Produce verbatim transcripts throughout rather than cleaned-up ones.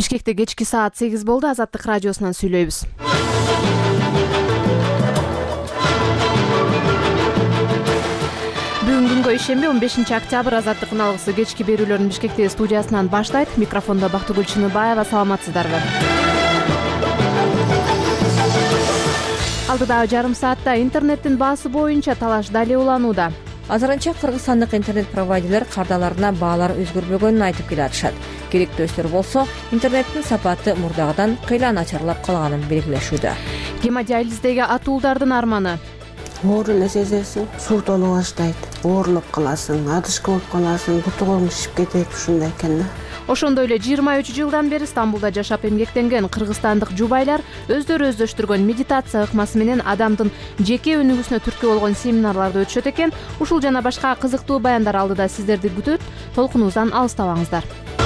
Бишкекте кечки саат сегиз болду. Азаттык радиосунан сүйлөйбүз. Бүгүн күнгө ишемби он бешинчи октябрь. Азаттыктын алгысы кечки берүүлөрүн Бишкектеги студиясынан баштайт. Микрофондо Бактыгүл Чыныбаева. Саламатсыздарбы? Алдыдагы жарым саатта интернеттин баасы боюнча талаш дале уланууда. Азырынча кыргызстандык интернет-провайдерлер кардаларына баалар өзгөрбөгөнүн айтып келатышат. Керектөөчүлөр болсо интернеттин сапаты мурдагыдан кыйла начарлап калганын белгилешүүдө. Гемодиализдеги атуулдардын арманы. Оор эле сезесиң, суу толуп баштайт, оорлоп каласың, адышкы болуп каласың, бутугуң шишип кетет, ушундай экен да. Ошондой эле жыйырма үч жылдан бери Стамбулда жашап эмгектенген кыргызстандык жубайлар өздөрү өздөштүргөн медитация ыкмасы менен адамдын жеке өнүгүүсүнө түрткү болгон семинарларды өтүшөт экен. Ушул жана башка кызыктуу баяндар алдыда сиздерди күтөт. Толкунубуздан алыстабаңыздар.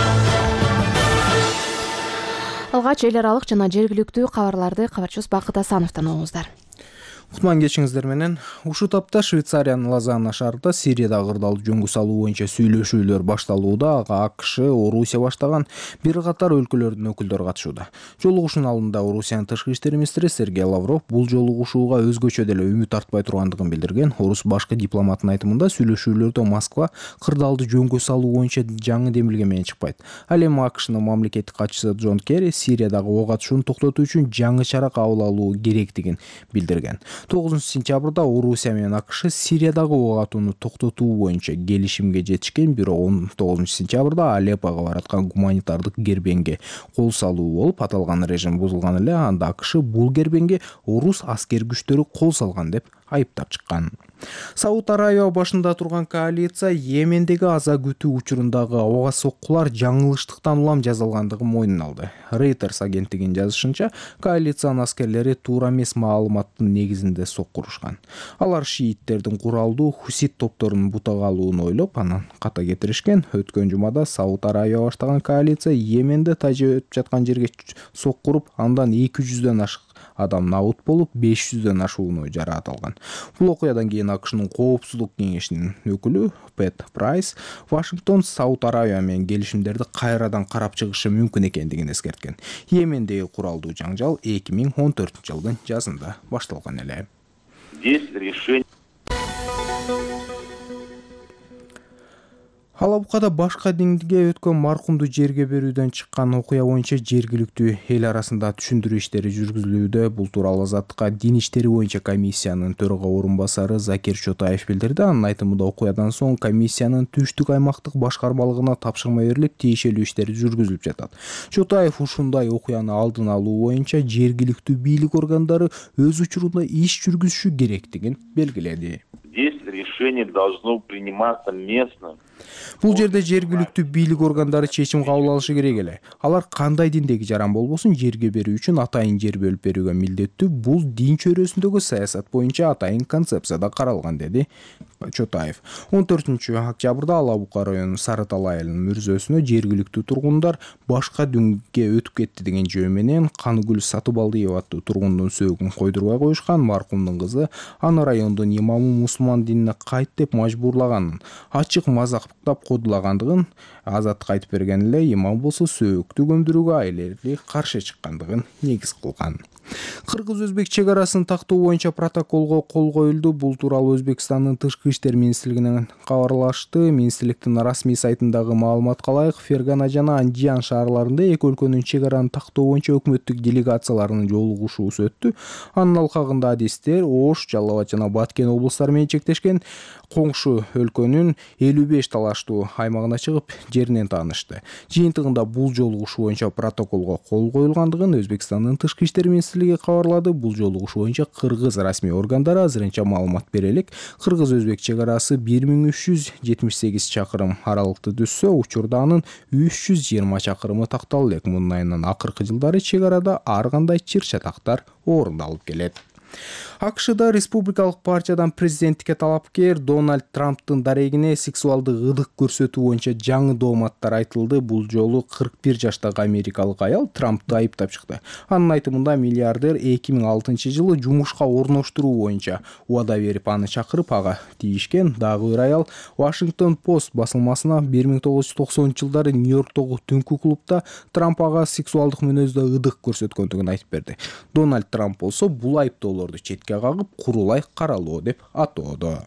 Алгач эл аралык жана жергиликтүү кабарларды кабарчыбыз Бакыт Асановдон угуңуздар. Кутман кечиңиздер менен. Ушул тапта Швейцариянын Лозанна шаарында Сириядагы кырдаалды жөнгө салуу боюнча сүйлөшүүлөр башталууда. Ага АКШ, Орусия баштаган бир катар өлкөлөрдүн өкүлдөрү катышууда. Жолугушуунун алдында Орусиянын тышкы иштер министри Сергей Лавров бул жолугушууга өзгөчө деле үмүт артпай тургандыгын билдирген. Орус башкы дипломаттын айтымында сүйлөшүүлөрдө Москва кырдаалды жөнгө салуу боюнча жаңы демилге менен чыкпайт. Ал эми АКШнын мамлекеттик катчысы Джон Керри Сириядагы ок атышууну токтотуу үчүн жаңы чара кабыл алуу керектигин билдирген. тогузунчу сентябрда Орусия менен АКШ Сириядагы ок атууну токтотуу боюнча келишимге жетишкен, бирок он тогузунчу сентябрда Алеппого бараткан гуманитардык кербенге кол салуу болуп, аталган режим бузулган эле. Анда АКШ бул кербенге орус аскер күчтөрү кол салган деп айыптап чыккан. Сауд Арабия башында турган коалиция Йемендеги аза күтүү учурундагы ого соккулар жаңылыштыктан улам жасалгандыгын мойнуна алды. Reuters агенттигинин жазышынча, коалициянын аскерлери туура эмес маалыматтын негизинде соккурушкан. Алар шииттердин куралдуу хусит топторунун бутага алууну ойлоп, анан ката кетиришкен. Өткөн жумада Сауд Арабия баштаган коалиция Йеменде тажы өтүп жаткан жерге соккуруп, андан эки жүздөн ашык адам набут болуп, беш жүздөн ашууну жараат алган. Бул окуядан кийин АКШнын коопсуздук кеңешинин өкүлү Пэт Прайс Вашингтон Сауд Арабия менен келишимдерди кайрадан карап чыгышы мүмкүн экендигин эскерткен. Йемендеги куралдуу жаңжал эки миң он төртүнчү жылдын жазында башталган эле. Здесь решение. Алабукада башка динге өткөн маркумду жерге берүүдөн чыккан окуя боюнча жергиликтүү эл арасында түшүндүрүү иштери жүргүзүлүүдө. Бул тууралуу Азаттыкка дин иштери боюнча комиссиянын төрага орун басары Закир Чотаев билдирди. Анын айтымында окуядан соң комиссиянын түштүк аймактык башкармалыгына тапшырма берилип, тиешелүү иштер жүргүзүлүп жатат. Чотаев ушундай окуяны алдын алуу боюнча жергиликтүү бийлик органдары өз учурунда иш жүргүзүшү керектигин белгиледи. Здесь решение должно приниматься местным. Бул жерде жергиликтүү бийлик органдары чечим кабыл алышы керек эле. Алар кандай диндеги жаран болбосун жерге берүү үчүн атайын жер бөлүп берүүгө милдеттүү. Бул дин чөйрөсүндөгү саясат боюнча атайын концепцияда каралган, деди Чотаев. он төртүнчү октябрда Алабука районунун Сарытал айылынын мүрзөсүнө жергиликтүү тургундар башка динге өтүп кетти деген жөө менен Каныгүл Сатыбалдиева аттуу тургундун сөөгүн койдурбай коюшкан. Маркумдун кызы аны райондун имамы мусулман динине кайт деп мажбурлаганын, ачык мазактап кодулагандыгын Азаттыкка айтып берген эле. Имам болсо сөөктү көмдүрүүгө айыл каршы чыккандыгын негиз кылган. Кыргыз-өзбек чек арасын тактоо боюнча протоколго кол коюлду. Бул тууралуу Өзбекстандын тышкы иштер министрлигинен кабарлашты. Министрликтин расмий сайтындагы маалыматка ылайык, Фергана жана Андижан шаарларында эки өлкөнүн чек араны тактоо боюнча өкмөттүк делегацияларынын жолугушуусу өттү. Анын алкагында адистер Ош, Жалал Абад жана Баткен облустары менен чектешкен коңшу өлкөнүн элүү беш талаштуу аймагына чыгып, жеринен таанышты. Жыйынтыгында бул жолугушуу боюнча протоколго кол коюлгандыгын Өзбекстандын тышкы иштер министрлиги кабарлады. Бул жолугушуу боюнча кыргыз расмий органдары азырынча маалымат бере элек. Кыргыз-өзбек чек арасы бир миң үч жүз жетимиш сегиз чакырым аралыкты түзсө, учурда анын үч жүз жыйырма чакырымы такталып элек. Мунун айынан акыркы жылдары чек арада ар кандай чыр чатактар орундалып келет. акшда республикалык партиядан президенттикке талапкер Дональд Трамптын дарегине сексуалдык ылдык көрсөтүү боюнча жаңы дооматтар айтылды. Бул жолу кырк бир жаштагы америкалык аял Трамптты айыптап чыкты. Анын айтымында миллиардер эки миң алтынчы жылы жумушка орноштуруу боюнча убада берип аны чакырып ага тийишкен. Дагы бир аял Washington Post басылмасына бир миң тогуз жүз токсонунчу жылдары Нью-Йорктогу түнкү клубда Трамп ага сексуалдык мүнөздө ылдык көрсөткөндүгүн айтып берди. Дональд Трамп болсо бул айыптоолорду четке кагып, курулай каралоо деп атоодо.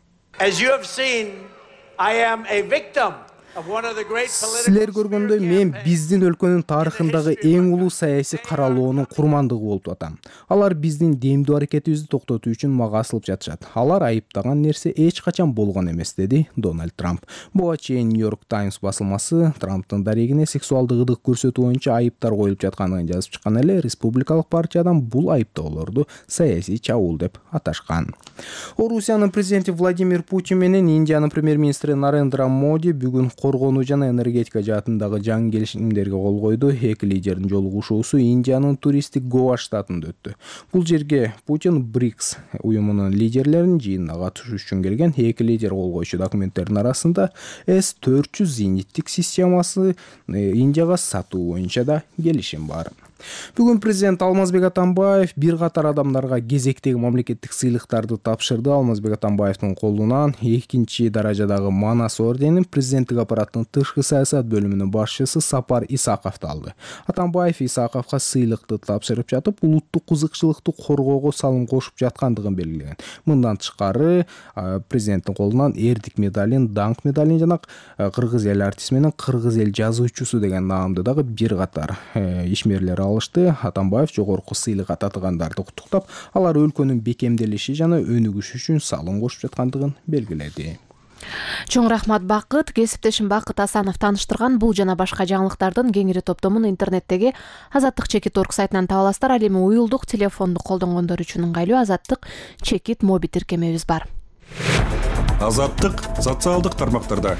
Силер көргөндөй мен биздин өлкөнүн тарыхындагы эң улуу саясий каралоонун курмандыгы болуп атам. Алар биздин демдүү аракетибизди токтотуу үчүн мага асылып жатышат. Алар айыптаган нерсе эч качан болгон эмес, деди Дональд Трамп. Буга чейин Нью-Йорк Таймс басылмасы Трамптын дарегине сексуалдык ылдык көрсөтүү боюнча айыптар коюлуп жатканын жазып чыккан эле, республикалык партиядан бул айыптоолорду саясий чабуул деп аташкан. Орусиянын президенти Владимир Путин менен Индиянын премьер-министри Нарендра Моди бүгүн коргонуу жана энергетика жаатындагы жаңы келишимдерге кол койду. Эки лидердин жолугушуусу Индиянын туристтик Гоа штатында өттү. Бул жерге Путин брикс уюмунун лидерлерин жыйынына катышуу үчүн келген. Эки лидер кол койчу документтердин арасында эс төрт жүз зениттик системасы Индияга сатуу боюнча да келишим бар. Бүгүн президент Алмазбек Атамбаев бир катар адамдарга кезектеги мамлекеттик сыйлыктарды тапшырды. Алмазбек Атамбаевдин колунан экинчи даражадагы Манас орденин президенттик аппараттын тышкы саясат бөлүмүнүн башчысы Сапар Исаковду алды. Атамбаев Исаковго сыйлыкты тапшырып жатып, улуттук кызыкчылыкты коргоого салым кошуп жаткандыгын белгилеген. Мындан тышкары президенттин колунан эрдик медалин, даңк медалин жана кыргыз эл артисти менен кыргыз эл жазуучусу деген наамды дагы бир катар ишмерлер алышты. Атамбаев жогорку сыйлыкка татыгандарды куттуктап, алар өлкөнүн бекемделиши жана өнүгүшү үчүн салым кошуп жаткандыгын белгиледи. Чоң рахмат Бакыт. Кесиптешим Бакыт Асанов тааныштырган бул жана башка жаңылыктардын кеңири топтомун интернеттеги азаттык чекит точка орг сайтынан таба аласыздар. Ал эми уюлдук телефонду колдонгондор үчүн ыңгайлуу азаттык чекит моби тиркемебиз бар. Азаттык социалдык тармактарда.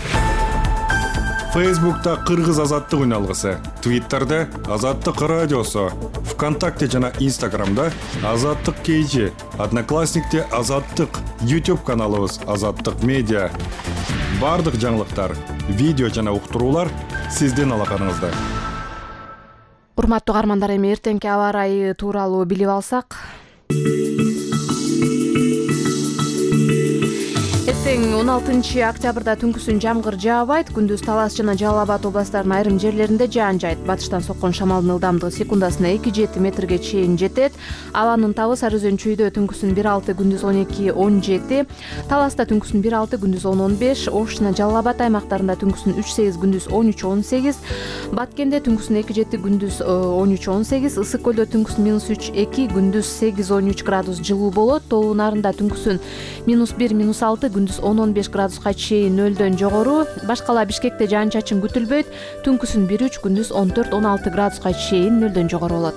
Фейсбукта Кыргыз азаттык үналгысы, Твиттерде Азаттык радиосу, ВКонтакте жана Инстаграмда Азаттык кейжи, Одноклассникте Азаттык, YouTube каналыбыз Азаттык медиа. Бардык жаңылыктар, видео жана уктуруулар сиздин алаканыңызда. Урматтуу каармандар, эми эртеңки аба ырайы тууралуу билип алсак. Эртең он алтынчы октябрда түнкүсүн жамгыр жаабайт, күндүз Талас жана Жалал Абад областарынын айрым жерлеринде жаан жайт. Батыштан соккон шамалдын ылдамдыгы секундасына эки жети метрге чейин жетет. Абанын табы Сары Өзөн чүйдө түнкүсүн бир алты, күндүз он эки он жети, Таласта түнкүсүн бир алты, күндүз он он беш, Ош жана Жалал Абад аймактарында түнкүсүн үч сегиз, күндүз он үч он сегиз, Баткенде түнкүсүн эки жети, күндүз он үч он сегиз, Ысык көлдө түнкүсүн минус үч эки, күндүз сегиз он үч градус жылуу болот. Тоо нарында түнкүсүн минус бир минус алты, күндүз он он беш градуска чейин нөлдөн жогору. Башкала Бишкекте жаан чачын күтүлбөйт. Түнкүсүн бир үч, күндүз он төрт он алты градуска чейин нөлдөн жогору болот.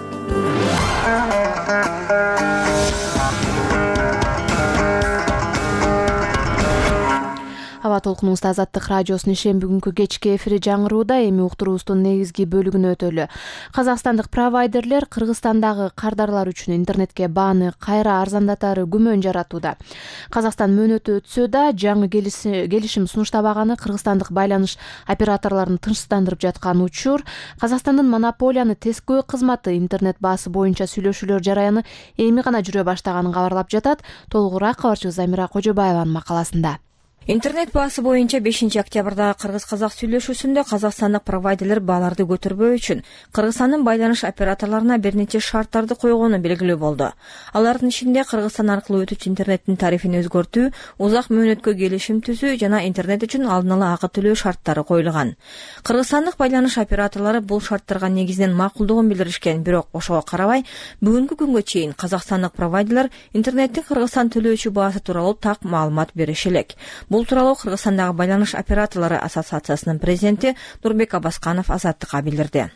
Аба толкунубузда Азаттык радиосунун ишен бүгүнкү кечки эфири жаңырууда. Эми уктуруубуздун негизги бөлүгүнө өтөлү. Казакстандык провайдерлер Кыргызстандагы кардарлар үчүн интернетке бааны кайра арзандатары күмөн жаратууда. Казакстан мөөнөтү өтсө да, жаңы келишим сунуштабаганы кыргызстандык байланыш операторлорун тынчсыздандырып жаткан учур. Казакстандын монополияны тескөө кызматы интернет баасы боюнча сүйлөшүүлөр жараяны эми гана жүрө баштаганын кабарлап жатат. Толугураак кабарчыбыз Замира Кожобаеванын макаласында. Интернет баасы боюнча бешинчи октябрда кыргыз-казак сүйлөшүүсүндө казакстандык провайдерлер бааларды көтөрбөө үчүн Кыргызстандын байланыш операторлоруна бир нече шарттарды койгону белгилүү болду. Алардын ичинде Кыргызстан аркылуу өтүүчү интернеттин тарифин өзгөртүү, узак мөөнөткө келишим түзүү жана интернет үчүн алдын ала акы төлөө шарттары коюлган. Кыргызстандык байланыш операторлору бул шарттарга негизинен макулдугун билдиришкен, бирок ошого карабай, бүгүнкү күнгө чейин казакстандык провайдерлер интернеттин Кыргызстан төлөөчү баасы тууралуу так маалымат бериши элек. Бул тууралуу Кыргызстандагы байланыш операторлору ассоциациясынын президенти Нурбек Абасканов Азаттыкка билдирди.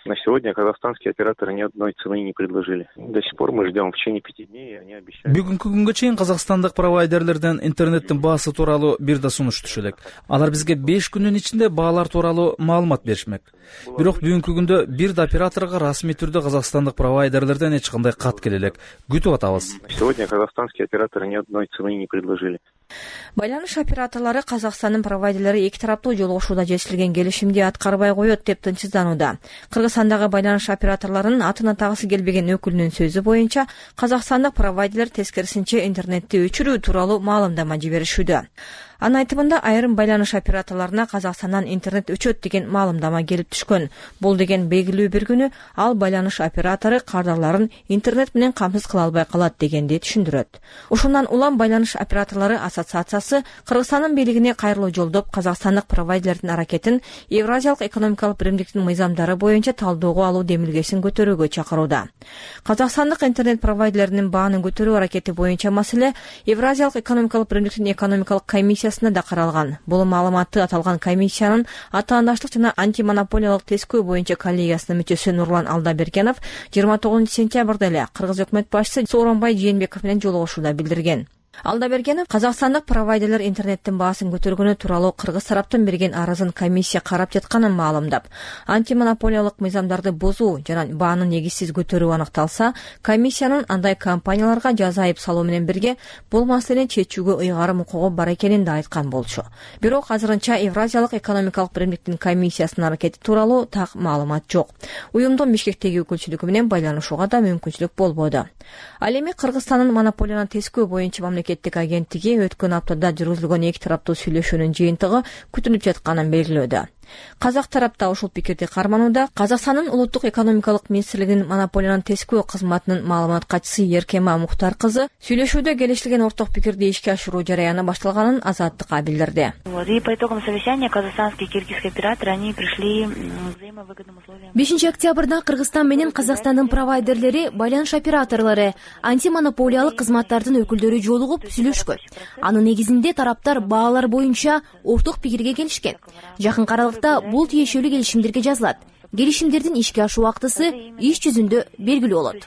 На сегодня казахстанские операторы ни одной цены не предложили. До сих пор мы ждем в течение пяти дней, они обещают. Бүгүнкү күнгө чейин казакстандык провайдерлерден интернеттин баасы тууралуу бир да сунуш түшө элек. Алар бизге беш күнүн ичинде баалар тууралуу маалымат беришмек. Бирок бүгүнкү күндө бир да операторго расмий түрдө казакстандык провайдерлерден эч кандай кат келе элек. Күтүп атабыз. Сегодня казахстанские операторы ни одной цены не предложили. Байланыш операторлары Казакстандын провайдерлери эки тараптуу жолугушууда жетишилген келишимди аткарбай коет деп тынчсызданууда. Кыргызстандагы байланыш операторлорунун атын атагысы келбеген өкүлүнүн сөзү боюнча, казакстандык провайдерлер тескерисинче интернетти өчүрүү тууралуу маалымдама жиберишүүдө. Анын айтымында айрым байланыш операторлоруна Казакстандан интернет өчөт деген маалымдама келип түшкөн. Бул деген белгилүү бир күнү ал байланыш оператору кардарларын интернет менен камсыз кыла албай калат дегенди түшүндүрөт. Ушундан улам байланыш операторлору ассоциациясы Кыргызстандын бийлигине кайрылуу жолдоп, казакстандык провайдерлердин аракетин Евразиялык экономикалык биримдиктин мыйзамдары боюнча талдоого алуу демилгесин көтөрүүгө чакырууда. Казакстандык интернет провайдерлеринин баанын көтөрүү аракети боюнча маселе Евразиялык экономикалык биримдиктин экономикалык комиссия да каралган. Бул маалыматты аталган комиссиянын атаандаштык жана антимонополиялык тескөө боюнча коллегиясынын мүчөсү Нурлан Алдабергенов жыйырма тогузунчу сентябрда эле Кыргыз өкмөт башчысы Сооронбай Жээнбеков менен жолугушууда билдирген. Алдабергенов казакстандык провайдерлер интернеттин баасын көтөргөнү тууралуу кыргыз тараптын берген арызын комиссия карап жатканын маалымдап, антимонополиялык мыйзамдарды бузуу жана бааны негизсиз көтөрүү аныкталса, комиссиянын андай компанияларга жаза айып салуу менен бирге бул маселени чечүүгө ыйгарым укугу бар экенин да айткан болчу. Бирок азырынча Евразиялык экономикалык биримдиктин комиссиясынын аракети тууралуу так маалымат жок. Уюмдун Бишкектеги өкүлчүлүгү менен байланышууга да мүмкүнчүлүк болбоду. Ал эми Кыргызстандын монополияны тескөө боюнча мамлекеттик агенттиги өткөн аптада жүргүзүлгөн эки тараптуу сүйлөшүүнүн жыйынтыгы күтүлүп жатканын белгилөөдө. Казак тарапта ушул пикирди карманууда Казакстандын улуттук экономикалык министрлигинин монополияны тескөө кызматынын маалымат катчысы Еркема Мухтар кызы сүйлөшүүдө келишилген орток пикирди ишке ашыруу жараяны башталганын Азаттыкка билдирди. И по итогам совещания казахстанские и киргизские операторы они пришли к взаимовыгодным условиям. бешинчи октябрда Кыргызстан менен Казакстандын провайдерлери, байланыш операторлору, антимонополиялык кызматтардын өкүлдөрү жолугуп сүйлөшкөн. Анын негизинде тараптар баалар боюнча орток пикирге келишкен. Жакын аралыкта бул тиешелүү келишимдерге жазылат. Келишимдердин ишке ашуу убактысы иш жүзүндө белгилүү болот.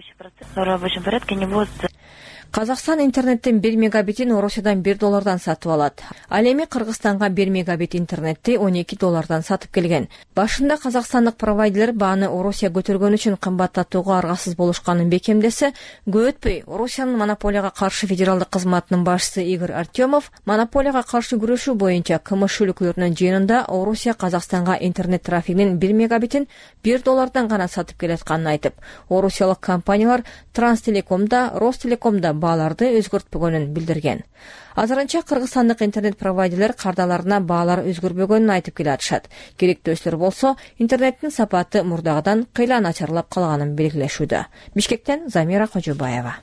Казакстан интернеттин бир мегабитин Орусиядан бир доллардан сатып алат. Ал эми Кыргызстанга бир мегабит интернетти он эки доллардан сатып келген. Башында казакстандык провайдерлер бааны Орусия көтөргөн үчүн кымбаттатууга аргасыз болушканын бекемдесе, көп өтпөй Орусиянын монополияга каршы федералдык кызматынын башчысы Игорь Артемов монополияга каршы күрөшүү боюнча КМШ өкүлдөрүнүн жыйынында Орусия Казакстанга интернет трафигинин бир мегабитин бир доллардан гана сатып келатканын айтып, орусиялык компаниялар Транстелекомда, Ростелекомда бааларды өзгөртпөгөнүн билдирген. Азырынча Кыргызстандык интернет провайдерлер кардаларына баалар өзгөрбөгөнүн айтып келе атышат. Керектөөчүлөр болсо, интернеттин сапаты мурдагыдан кыйла начарлап калганын белгилешүүдө. Бишкектен Замира Кожобаева.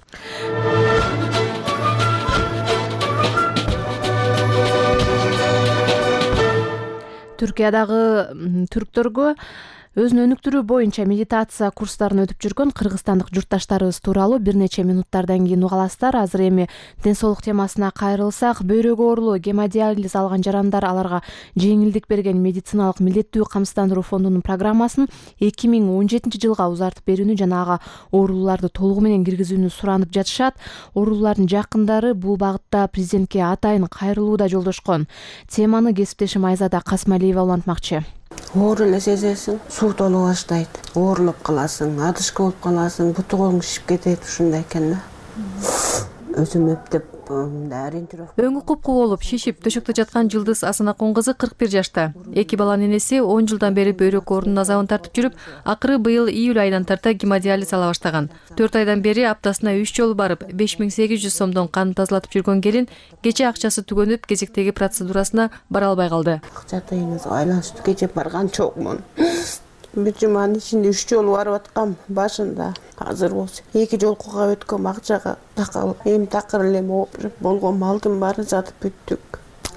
Түркиядагы түрктөргө өзүн өнүктүрүү боюнча медитация курстарын өтүп жүргөн кыргызстандык журтташтарыбыз тууралуу бир нече минуттардан кийин уга аласыздар. Азыр эми ден соолук темасына кайрылсак, бөйрөгү оорулуу, гемодиализ алган жарандар аларга жеңилдик берген медициналык милдеттүү камсыздандыруу фондунун программасын эки миң он жетинчи жылга узартып берүүнү жана ага оорулууларды толугу менен киргизүүнү суранып жатышат. Оорулуулардын жакындары бул багытта президентке атайын кайрылуу да жолдошкон. Теманы кесиптешим Айзада Касмалиева улантмакчы. Оор эле сезесиң, суу толо баштайт, оорлоп каласың, адышкы болуп каласың, буту колуң шишип кетет, ушундай экен да. Өзүм эптеп Өңү купку болуп, шишип, төшөктө жаткан Жылдыз Асанакун кызы кырк бир жашта. Эки баланын энеси он жылдан бери бөйрөк оорунун азабын тартып жүрүп, акыры быйыл июль айынан тарта гемодиализ ала баштаган. төрт айдан бери аптасына үч жолу барып, беш миң сегиз жүз сомдон кан тазалатып жүргөн келин кече акчасы түгөнүп, кезектеги процедурасына бара албай калды. Акча тыйынызга байланыштуу кече барган жокмун. Бир жуманын ичинде үч жолу барып аткам башында. Азыр болсо эки жолкуга өткөм акчага такалып, эми такыр эле болгон малдын баары сатып бүттүк.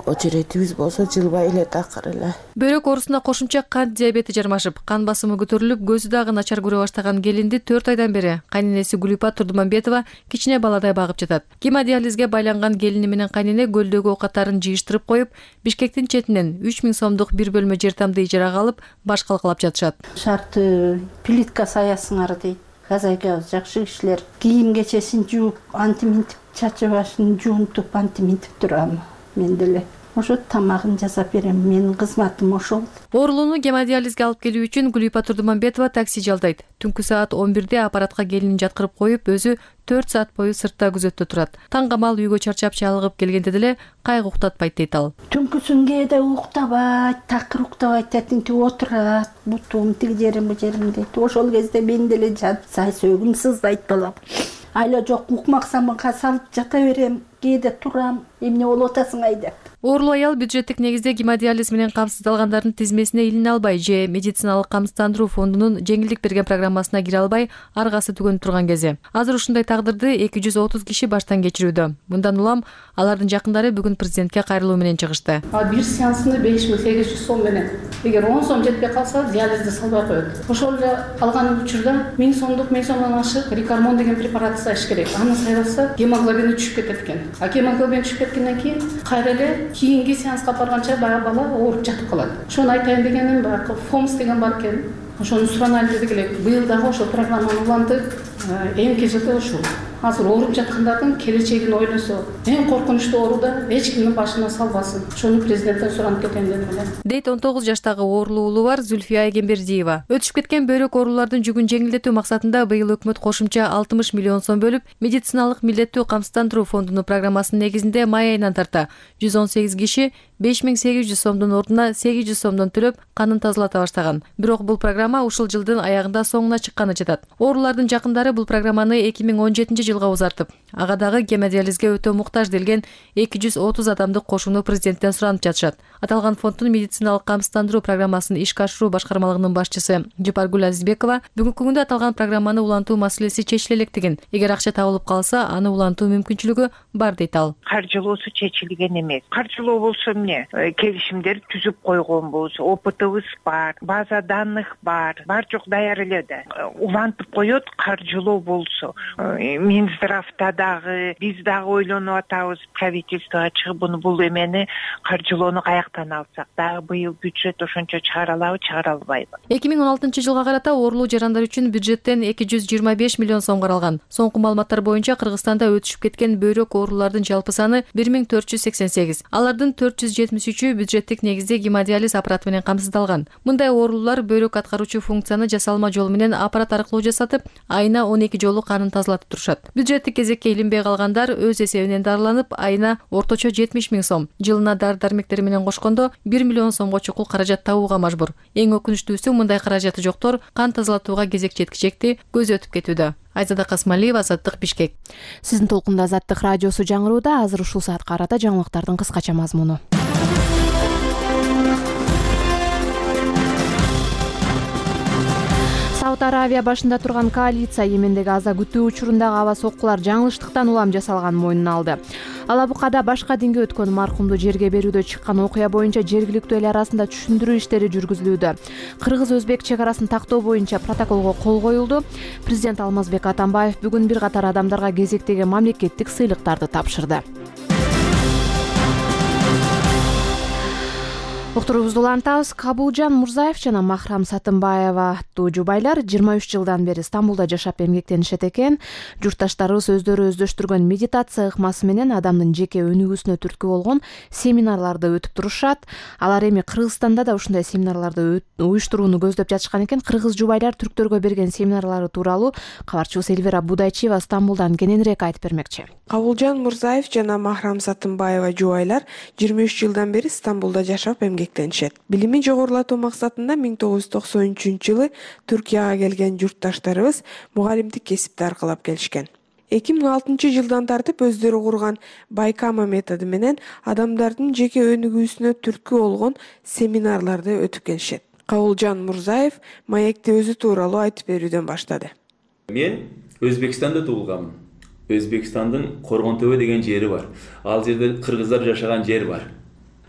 очередибиз болсо жылбай эле такыр эле. Бөйрөк оорусуна кошумча кант диабети жармашып, кан басымы көтөрүлүп, көзү дагы начар көрө баштаган келинди төрт айдан бери кайненеси Гүлипа Турдуманбетова кичине баладай багып жатат. Гемодиализге байланган келини менен кайнене көлдөгү оокаттарын жыйыштырып коюп, Бишкектин четинен үч миң сомдук бир бөлмө жер тамды ижарага алып, баш калкалап жатышат. Шарты плитка саясыңар дейт. Хозяйкабыз жакшы кишилер. Кийим кечесин жууп, антиминтип, чачы башын жуунтуп, антиминтип турам мен деле. Ошо тамагын жасап берем. Менин кызматым ошол. Оорулууну гемодиализге алып келүү үчүн Гүлипа Турдуманбетова такси жалдайт. Түнкү саат он бирде аппаратка келинин жаткырып коюп, өзү төрт саат бою сыртта күзөттө турат. Таңгамал үйгө чарчап чалыгып келгенде деле кайгы уктатпайт дейт ал. Түнкүсүн кээде уктабайт, такыр уктабайт, тетинтип отурат. Бутум тиги жерим, бу жерим дейт. Ошол кезде мен деле сай сөөгүм сыздайт балам. Айла жок, укмаксамга салып жата берем, кээде турам, эмне болуп атасың ай деп. Оорулуу аял бюджеттик негизде гемодиализ менен камсыздалгандардын тизмесине илине албай же медициналык камсыздандыруу фондунун жеңилдик берген программасына кире албай аргасы түгөнүп турган кези. Азыр ушундай тагдырды эки жүз отуз киши баштан кечирүүдө. Мындан улам алардын жакындары бүгүн президентке кайрылуу менен чыгышты. Бир сеансыны беш миң сегиз жүз сом менен. Эгер он сом жетпей калса, диализди салбай коет. Ошол эле алган учурда миң сомдук, миң сомдон ашык рикармон деген препарат сайыш керек. Аны сайбаса гемоглобини түшүп кетет экен. А гемоглобин түшүп кеткенден кийин кайра эле кийинки сеанска барганча баягы бала ооруп жатып калат. Ошону айтайын дегеним, баягы фомс деген бар экен. Ошону суранайлы дедик эле. Быйыл дагы ошол программаны улантып, эмки жылы ушул азыр ооруп жаткандардын келечегин ойлосо, эң коркунучтуу оору да эч кимдин башына салбасын. Ошону президенттен суранып кетем дедим эле. Дейт он тогуз жаштагы оорулуу уулу бар Зүлфия Эгембердиева. Өтүшүп кеткен бөйрөк оорулардын жүгүн жеңилдетүү максатында быйыл өкмөт кошумча алтымыш миллион сом бөлүп, медициналык милдеттүү камсыздандыруу фондунун программасынын негизинде май айынан тарта жүз он сегиз киши беш миң сегиз жүз сомдун ордуна сегиз жүз сомдон төлөп канын тазалата баштаган. Бирок бул программа ушул жылдын аягында соңуна чыкканы жатат. Оорулардын жакындары бул программаны эки миң он жетинчи жылга узартып, ага дагы гемодиализге өтө муктаж делген эки жүз отуз адамдык кошууну президенттен суранып жатышат. Аталган фонддун медициналык камсыздандыруу программасын ишке ашыруу башкармалыгынын башчысы Жапаргүл Азизбекова бүгүнкү күндө аталган программаны улантуу маселеси чечиле электигин, эгер акча табылып калса, аны улантуу мүмкүнчүлүгү бар дейт ал. Каржылоосу чечилген эмес. Каржылоо болсо эмне? Келишимдер түзүп койгонбуз, опытыбыз бар, база данных бар, бар жок даяр эле да. Улантып коет, каржылоо болсо. Минздравда дагы, биз дагы ойлонуп атабыз, правительствого чыгып буну бул эмени каржылоону каяктан алсак, дагы быйыл бюджет ошончо чыгара алабы, чыгара албайбы. эки миң он алтынчы жылга карата оорулуу жарандар үчүн бюджеттен эки жүз жыйырма беш миллион сом каралган. Соңку маалыматтар боюнча Кыргызстанда өтүшүп кеткен бөйрөк оорулардын жалпы саны бир миң төрт жүз сексен сегиз. Алардын төрт жүз жетимиш үчү бюджеттик негизде гемодиализ аппараты менен камсыздалган. Мындай оорулуулар бөйрөк аткаруучу функцияны жасалма жол менен аппарат аркылуу жасатып, айына он эки жолу канын тазалатып турушат. Бюджеттик кезекке илинбей калгандар өз эсебинен дарыланып, айына орточо жетимиш миң сом, жылына дары-дармектери менен кошкондо бир миллион сомго чукул каражат табууга мажбур. Эң өкүнүчтүүсү, мындай каражаты жоктор кан тазалатууга кезек жеткичекти көзү өтүп кетүүдө. Айзада Касмалиева, Азаттык, Бишкек. Сиздин толкунда Азаттык радиосу жаңырууда. Азыр ушул саатка карата жаңылыктардын кыскача мазмуну. Сауд Аравия башында турган коалиция Йемендеги аза күтүү учурундагы аба соккулар жаңылыштыктан улам жасалган моюнуна алды. Алабукада башка динге өткөн маркумду жерге берүүдө чыккан окуя боюнча жергиликтүү эл арасында түшүндүрүү иштери жүргүзүлүүдө. Кыргыз-өзбек чек арасын тактоо боюнча протоколго кол коюлду. Президент Алмазбек Атамбаев бүгүн бир катар адамдарга кезектеги мамлекеттик сыйлыктарды тапшырды. Уктуруубузду улантабыз. Кабылжан Мурзаев жана Махрам Сатымбаева аттуу жубайлар жыйырма үч жылдан бери Стамбулда жашап эмгектенишет экен. Журтташтарыбыз өздөрү өздөштүргөн медитация ыкмасы менен адамдын жеке өнүгүүсүнө түрткү болгон семинарларды өтүп турушат. Алар эми Кыргызстанда да ушундай семинарларды уюштурууну көздөп жатышкан экен. Кыргыз жубайлар түрктөргө берген семинарлары тууралуу кабарчыбыз Элвира Будайчиева Стамбулдан кененирээк айтып бермекчи. Кабылжан Мурзаев жана Махрам Сатымбаева жубайлар жыйырма үч жылдан бери Стамбулда жашап эмгектенишет. Билими жогорулатуу максатында миң тогуз жүз токсон үчүнчү жылы Түркияга келген журтташтарыбыз мугалимдик кесипти аркылап келишкен. эки миң алтынчы жылдан тартып өздөрү курган Байкама методу менен адамдардын жеке өнүгүүсүнө түрткү болгон семинарларды өтүп келишет. Кабылжан Мурзаев маекти өзү тууралуу айтып берүүдөн баштады. Мен Өзбекстанда туулганмын. Өзбекстандын Коргонтөбө деген жери бар. Ал жерде кыргыздар жашаган жер бар.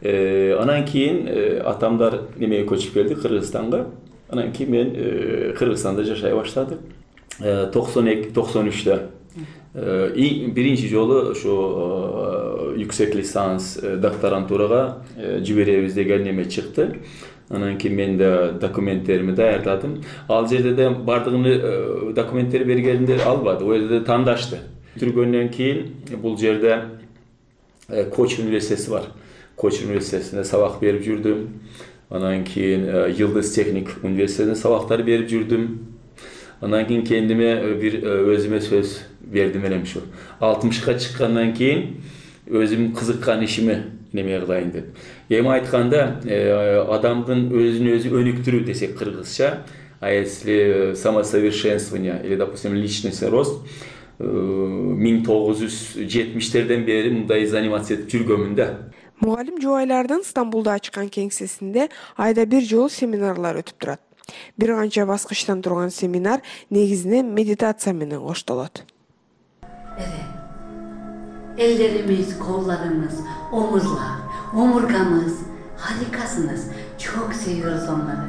Анан кийин атамдар немеге көчүп келди, Кыргызстанга. Анан кийин мен Кыргызстанда жашай баштадык. токсон эки токсон үчтө биринчи жолу ошо yüksek lisans докторантурага жиберебиз деген неме чыкты. Анан кийин мен да документтеримди даярдадым. Ал жерде да бардыгын документтер бергенде албады. Ол жерде тандашты. Бүтүргөндөн кийин бул жерде Koç Üniversitesi var. Koç Üniversitesi'nde sabak berip жүрдүм. Анан кийин Yıldız Teknik Üniversitesi'nde sabaklar berip жүрдүм. Анан кийин kendime bir özüme söz verdim elem şu. altmışка чыккандан кийин өзүм кызыккан ишими неме кылайын деп. Эми айтканда адамдын өзүн өзү өнүктүрүү десек кыргызча, а если самосовершенствование или, допустим, личностный рост, миң тогуз жүз жетимиштерден бери мындай заниматься этип жүргөмүн да. Мугалим жубайлардын Стамбулда ачкан кеңсесинде айда бир жолу семинарлар өтүп турат. Бир канча баскычтан турган семинар негизинен медитация менен коштолот. Evet. Ellerimiz, kollarımız, omuzlar, omurgamız, harikasınız. Çok seviyoruz onları.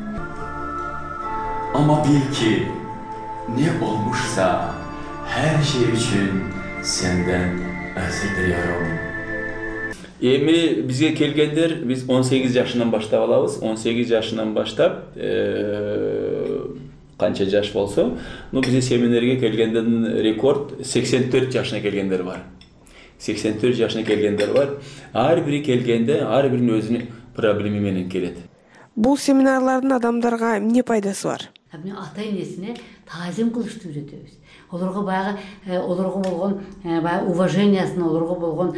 Ama bil ki ne olmuşsa her şey için senden özür diliyorum. Эми бизге келгендер, биз он сегиз жашынан баштап алабыз. он сегиз жашынан баштап, канча жаш болсо, ну бизге семинерге келгендердин рекорд сексен төрт жашына келгендер бар. сексен төрт жашына келгендер бар. Ар бири келгенде, ар биринин өзүнүн проблеми менен келет. Бул семинарлардын адамдарга эмне пайдасы бар? Ата энесине таазим кылышты үйрөтөбүз. Олорго баягы олорго болгон баягы уважениясын, олорго болгон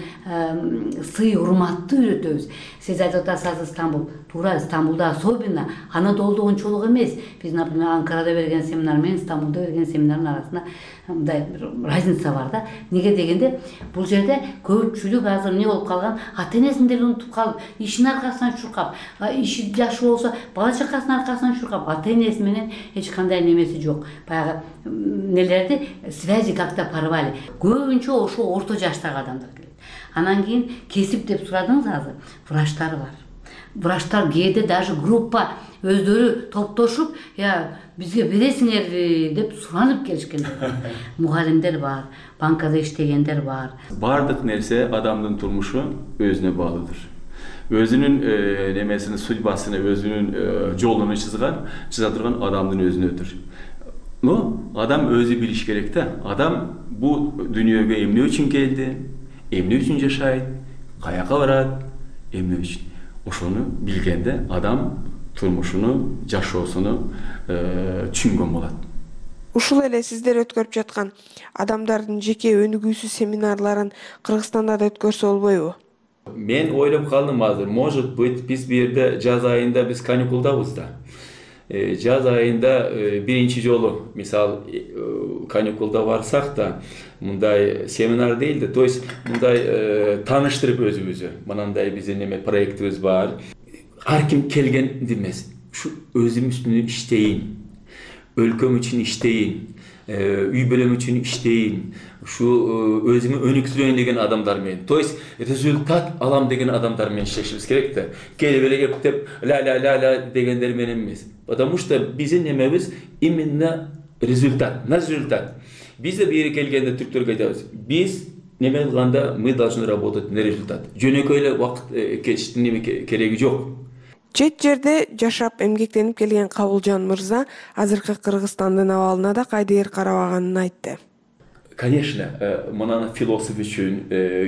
сый урматты үйрөтөбүз. Сиз айтып атасыз Стамбул, туура Стамбулда особенно Анадолуда ончолук эмес. Биз, например, Анкарада берген семинар менен Стамбулда берген семинардын арасында мындай разница бар да. Неге дегенде, бул жерде көпчүлүк азыр эмне болуп калган, ата энесин деле унутуп калып, ишин аркасынан чуркап, иши жашы болсо бала чакасынын аркасынан чуркап, ата энеси менен эч кандай немеси жок. Баягы нелерди связи как-то порвали. Көбүнчө ошо орто жаштагы адамдар келет. Анан кийин кесип деп сурадыңыз азыр, врачтар бар. Врачтар кээде даже группа өздөрү топтошуп, я бизге бересиңерби деп суранып келишкендер бар. Мугалимдер бар, банкада иштегендер бар. Бардык нерсе адамдын турмушу өзүнө баалууdur. Өзүнүн немесини, судьбасыны, өзүнүн жолун чызган, чыза турган адамдын өзүнөдүр. Но адам өзү билиш керек да. Адам бул дүйнөгө эмне үчүн келди, эмне үчүн жашайт, каяка барат, эмне үчүн. Ошону билгенде адам турмушуну, жашоосуну түшүнгөн болот. Ушул эле сиздер өткөрүп жаткан адамдардын жеке өнүгүүсү семинарларын Кыргызстанда да өткөрсө болбойбу? Мен ойлоп калдым азыр, может быть, биз бу жерде жаз айында биз каникулдабыз да. Жаз айында биринчи жолу, мисал, каникулда барсак да, мындай семинар дейт да, то есть мындай тааныштырып өзүбүздү. Мынандай биздин эме проектибиз бар. Ар ким келген эмес. Ушу өзүм үстүнө иштейин, өлкөм үчүн иштейин, үй бүлөм үчүн иштейин, ушу өзүмө өнүктүрөйүн деген адамдар менен. То есть результат алам деген адамдар менен иштешибиз керек да. Келип эле эптеп ла ла ла ла дегендер менен эмес. Потому что биздин немебиз именно результат, на результат. Биз да бери келгенде түрктөргө айтабыз. Биз неме кылганда мы должны работать на результат. Жөнөкөй эле убакыт кетиштин неме кереги жок. Чет жерде жашап эмгектенип келген Кабылжан мырза азыркы Кыргызстандын абалына да кайдыгер карабаганын айтты. Конечно, мына философ үчүн,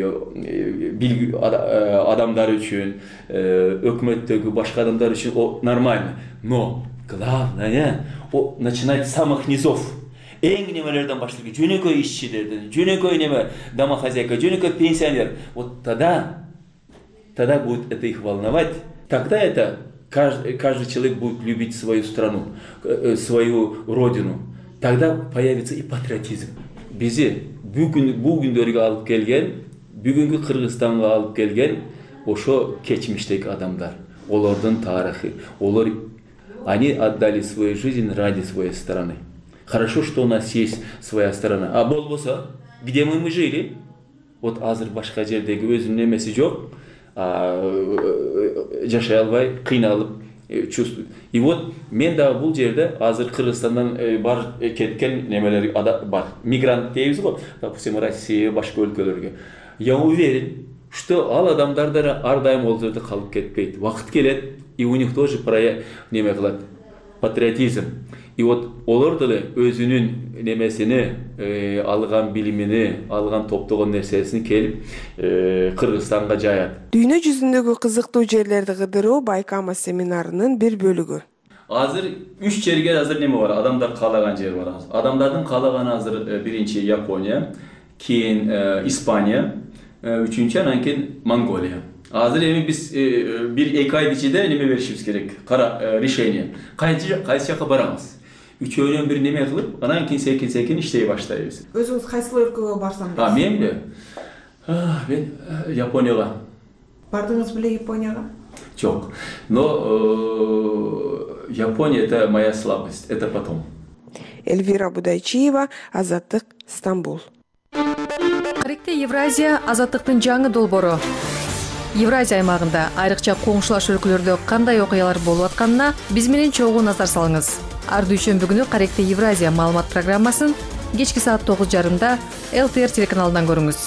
адамдар үчүн, өкмөттөгү башка адамдар үчүн о нормально. Но главное, о начинать с самых низов. Эң немелерден баштайт, жөнөкөй ишчилерден, жөнөкөй неме домохозяйка, жөнөкөй пенсионер. Вот тогда, тогда будет это их волновать. Тогда это каждый, каждый человек будет любить свою страну, свою родину. Тогда появится и патриотизм. Бизи бүгүн бул күндөргө алып келген, бүгүнкү Кыргызстанга алып келген ошо кечмиштеги адамдар. Олордун тарыхы, олар они отдали свою жизнь ради своей страны. Хорошо, что у нас есть своя страна. А болбосо, где мы мы жили? Вот азыр башка жердеги өзүнүн эмеси жок. жашай албай кыйналып чувствует. И вот мен дагы бул жерде азыр Кыргызстандан бар кеткен немелер бар. Мигрант дейбиз го, допустим, Россия, башка өлкөлөргө. Я уверен, что ал адамдар да ар дайым ол жерде калып кетпейт. Вакыт келет, и у них тоже проект неме кылат. Патриотизм. И вот олар деле өзүнүн немесини, алган билимини, алган топтогон нерсесин келип Кыргызстанга жаят. Дүйнө жүзүндөгү кызыктуу жерлерди кыдыруу Байкама семинарынын бир бөлүгү. Азыр үч жерге азыр неме бар? Адамдар каалаган жер бар. Адамдардын каалаганы азыр биринчи Япония, кийин Испания, үчүнчү анан кийин Монголия. Азыр эми биз бир эки ай ичинде неме беришибиз керек. Кара решение. Кайсы кайсы жака барабыз? Үчөөнөн бир неме кылып, анан кийин секин-секин иштей баштайбыз. Өзүңүз кайсы өлкөгө барсаңыз? А, менби? Мен Японияга. Бардыңыз беле Японияга? Жок. Но Япония это моя слабость, это потом. Эльвира Будайчиева, Азаттык, Стамбул. Каректе Евразия азаттыктын жаңы долбоору. Евразия аймагында айрыкча коңшулаш өлкөлөрдө кандай окуялар болуп атканына биз менен чогуу назар салыңыз. Ар дүйшөмбү күнү Каректе Евразия маалымат программасын кечки саат тогуз жарымда эл тэ эр телеканалынан көрүңүз.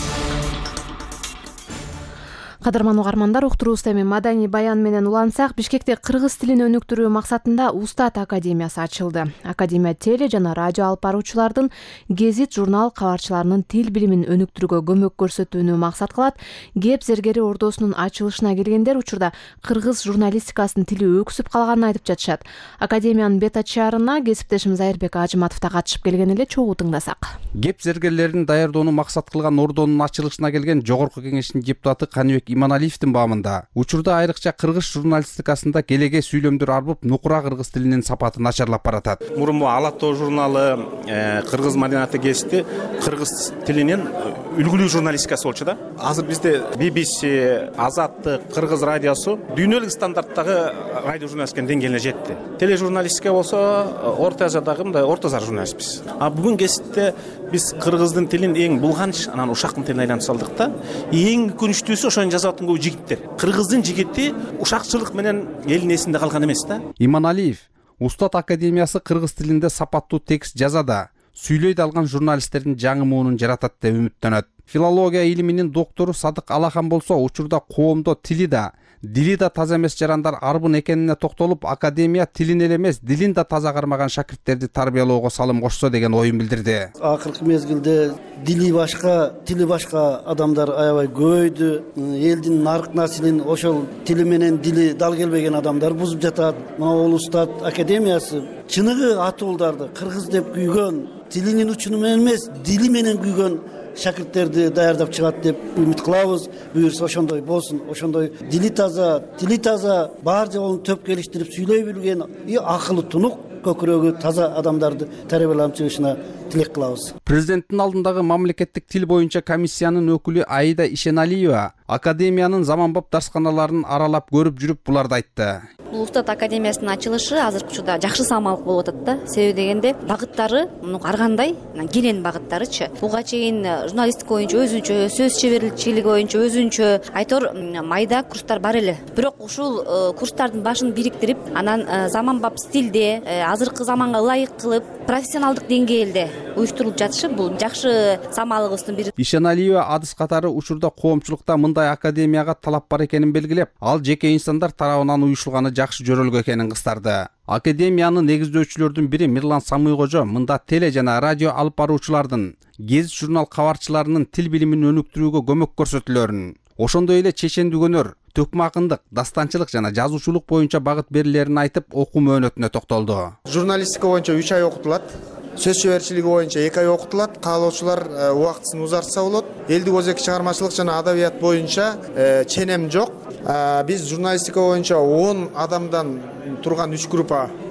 Кадырман угармандар, уктуруубузда эми маданий баян менен улансак, Бишкекте кыргыз тилин өнүктүрүү максатында Устат академиясы ачылды. Академия теле жана радио алып баруучулардын, гезит, журнал кабарчыларынын тил билимин өнүктүрүүгө көмөк көрсөтүүнү максат кылат. Кеп зергери ордосунун ачылышына келгендер учурда кыргыз журналистикасынын тили өксүп калганын айтып жатышат. Академиянын бет ачаарына кесиптешим Зайырбек Ажыматов да катышып келген эле, чогуу тыңдасак. Кеп зергерлерин даярдоону максат кылган ордонун ачылышына келген Жогорку Кеңештин депутаты Каныбек Иманалиевдин баамында учурда айрыкча кыргыз журналистикасында келеге сүйлөмдөр арбып, нукура кыргыз тилинин сапаты начарлап баратат. Мурунку Ала тоо журналы, кыргыз маданияты гезити кыргыз тилинин үлгүлүү журналистикасы болчу да. Азыр бизде би би си, Азаттык, Кыргыз радиосу дүйнөлүк стандарттагы радио журналистиканын деңгээлине жетти. Тележурналистика болсо Орто Азиядагы мындай орто зар журналистпиз. А бүгүн гезитте биз кыргыздын тилин эң булганыч, анан ушактын тилине айлантып салдык да. Эң күнүчтүүсү ошону жазып аткан көп жигиттер. Кыргыздын жигити ушакчылык менен элдин эсинде калган эмес да. Иманалиев Устат академиясы кыргыз тилинде сапаттуу текст жазада, сүйлөй алган журналисттердин жаңы муунун жаратат деп үмүттөнөт. Филология илиминин доктору Садык Алахан болсо учурда коомдо тили да, дили да таза эмес жарандар арбын экенине токтолуп, академия тилин эле эмес, дилин да таза кармаган шакирттерди тарбиялоого салым кошсо деген оюн билдирди. Акыркы мезгилде дили башка, тили башка адамдар аябай көбөйдү. Элдин нарк насилин ошол тили менен дили дал келбеген адамдар бузуп жатат. Мына Устат академиясы чыныгы атуулдарды кыргыз деп күйгөн, тилинин учуну менен эмес, дили менен күйгөн шакирттерди даярдап чыгат деп үмүт кылабыз. Буюрса ошондой болсун, ошондой дили таза, тили таза, баар жолун төп келиштирип сүйлөй билген, акылы тунук, көкүрөгү таза адамдарды тарбиялап чыгышына тилек кылабыз. Президенттин алдындагы мамлекеттик тил боюнча комиссиянын өкүлү Аида Ишеналиева академиянын заманбап дарсканаларын аралап көрүп жүрүп буларды айтты. Бул Устат академиясынын ачылышы азыркы учурда жакшы самалык болуп атат да. Себеби дегенде багыттары ар кандай, келен багыттарычы. Буга чейин журналистика боюнча өзүнчө, сөз чеберчилиги боюнча өзүнчө айтор майда курстар бар эле. Бирок ушул курстардын башын бириктирип, анан заманбап стилде, азыркы заманга ылайык кылып, профессионалдык деңгээлде уюштурулуп жатышы бул жакшы самалыгыбыздын бири. Ишеналиева адыс катары учурда коомчулукта мындай академияга талап бар экенин белгилеп, ал жеке инсандар тарабынан уюшулганы жакшы жөрөлгө экенин кыстарды. Академияны негиздөөчүлөрдүн бири Мирлан Самуйкожо мында теле жана радио алып баруучулардын, гезит журнал кабарчыларынын тил билимин өнүктүрүүгө көмөк көрсөтүлөрүн, ошондой эле чечен дүгөнөр, төкмө акындык, дастанчылык жана жазуучулук боюнча багыт берилерин айтып, окуу мөөнөтүнө токтолду. Журналистика боюнча үч ай окутулат. Сөз чеберчилиги боюнча эки ай окутулат. Каалоочулар убактысын узартса болот. Элдик өзек чыгармачылык жана адабият боюнча ченем жок. Биз журналистика боюнча он адамдан турган үч группа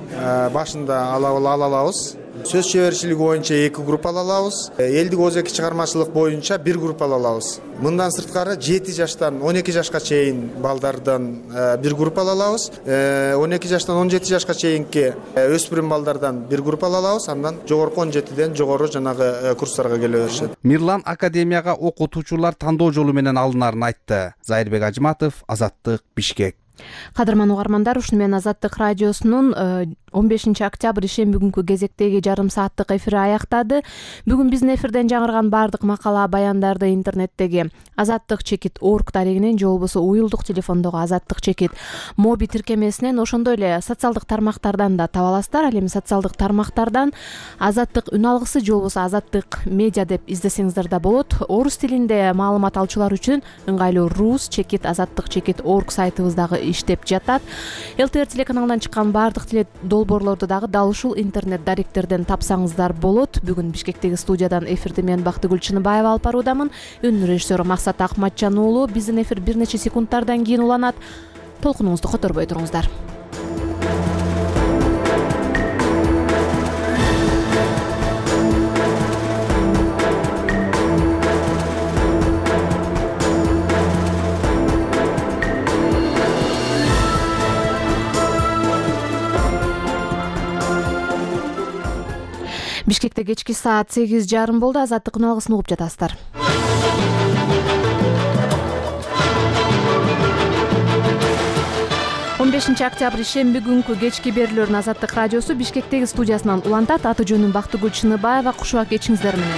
башында ала алабыз. Сөз чеберчилиги боюнча эки группа алабыз. Элдик озеки чыгармачылык боюнча бир группа алабыз. Мындан сырткары жети жаштан он эки жашка чейин балдардан бир группа алабыз. он эки жаштан он жети жашка чейинки өспүрүм балдардан бир группа алабыз. Андан жогорку он жетиден жогору жанагы курстарга келе беришет. Мирлан академияга окутуучулар тандоо жолу менен алынарын айтты. Зайырбек Ажыматов, Азаттык, Бишкек. Кадырман угармандар, ушуну менен Азаттык радиосунун он бешинчи октябрь ишемби күнкү кезектеги жарым сааттык эфири аяктады. Бүгүн биздин эфирден жаңырган бардык макала, баяндарды интернеттеги азаттык чекит орг дарегинен же болбосо уюлдук телефондогу азаттык чекит моби тиркемесинен, ошондой эле социалдык тармактардан да таба аласыздар. Ал эми социалдык тармактардан азаттык үн алгысы же болбосо азаттык медиа деп издесеңиздер да болот. Орус тилинде маалымат алуучулар үчүн ыңгайлуу рус чекит азаттык чекит орг сайтыбыздагы иштеп жатат. эл тэ эр телеканалынан чыккан бардык теле долбоорлорду дагы дал ушул интернет даректерден тапсаңыздар болот. Бүгүн Бишкектеги студиядан эфирди мен Бактыгүл Чыныбаева алып баруудамын. Үн режиссеру Максат Акматжан уулу. Биздин эфир бир нече секундтардан кийин уланат. Толкунуңузду которбой туруңуздар. Бишкекте кечки саат сегиз жарым болду. Азаттык үн алгысын угуп жатасыздар. он бешинчи октябрь ишемби күнкү кечки берүүлөрүн Азаттык радиосу Бишкектеги студиясынан улантат. Аты жөнүм Бактыгүл Чыныбаева. Кушуа кечиңиздер менен.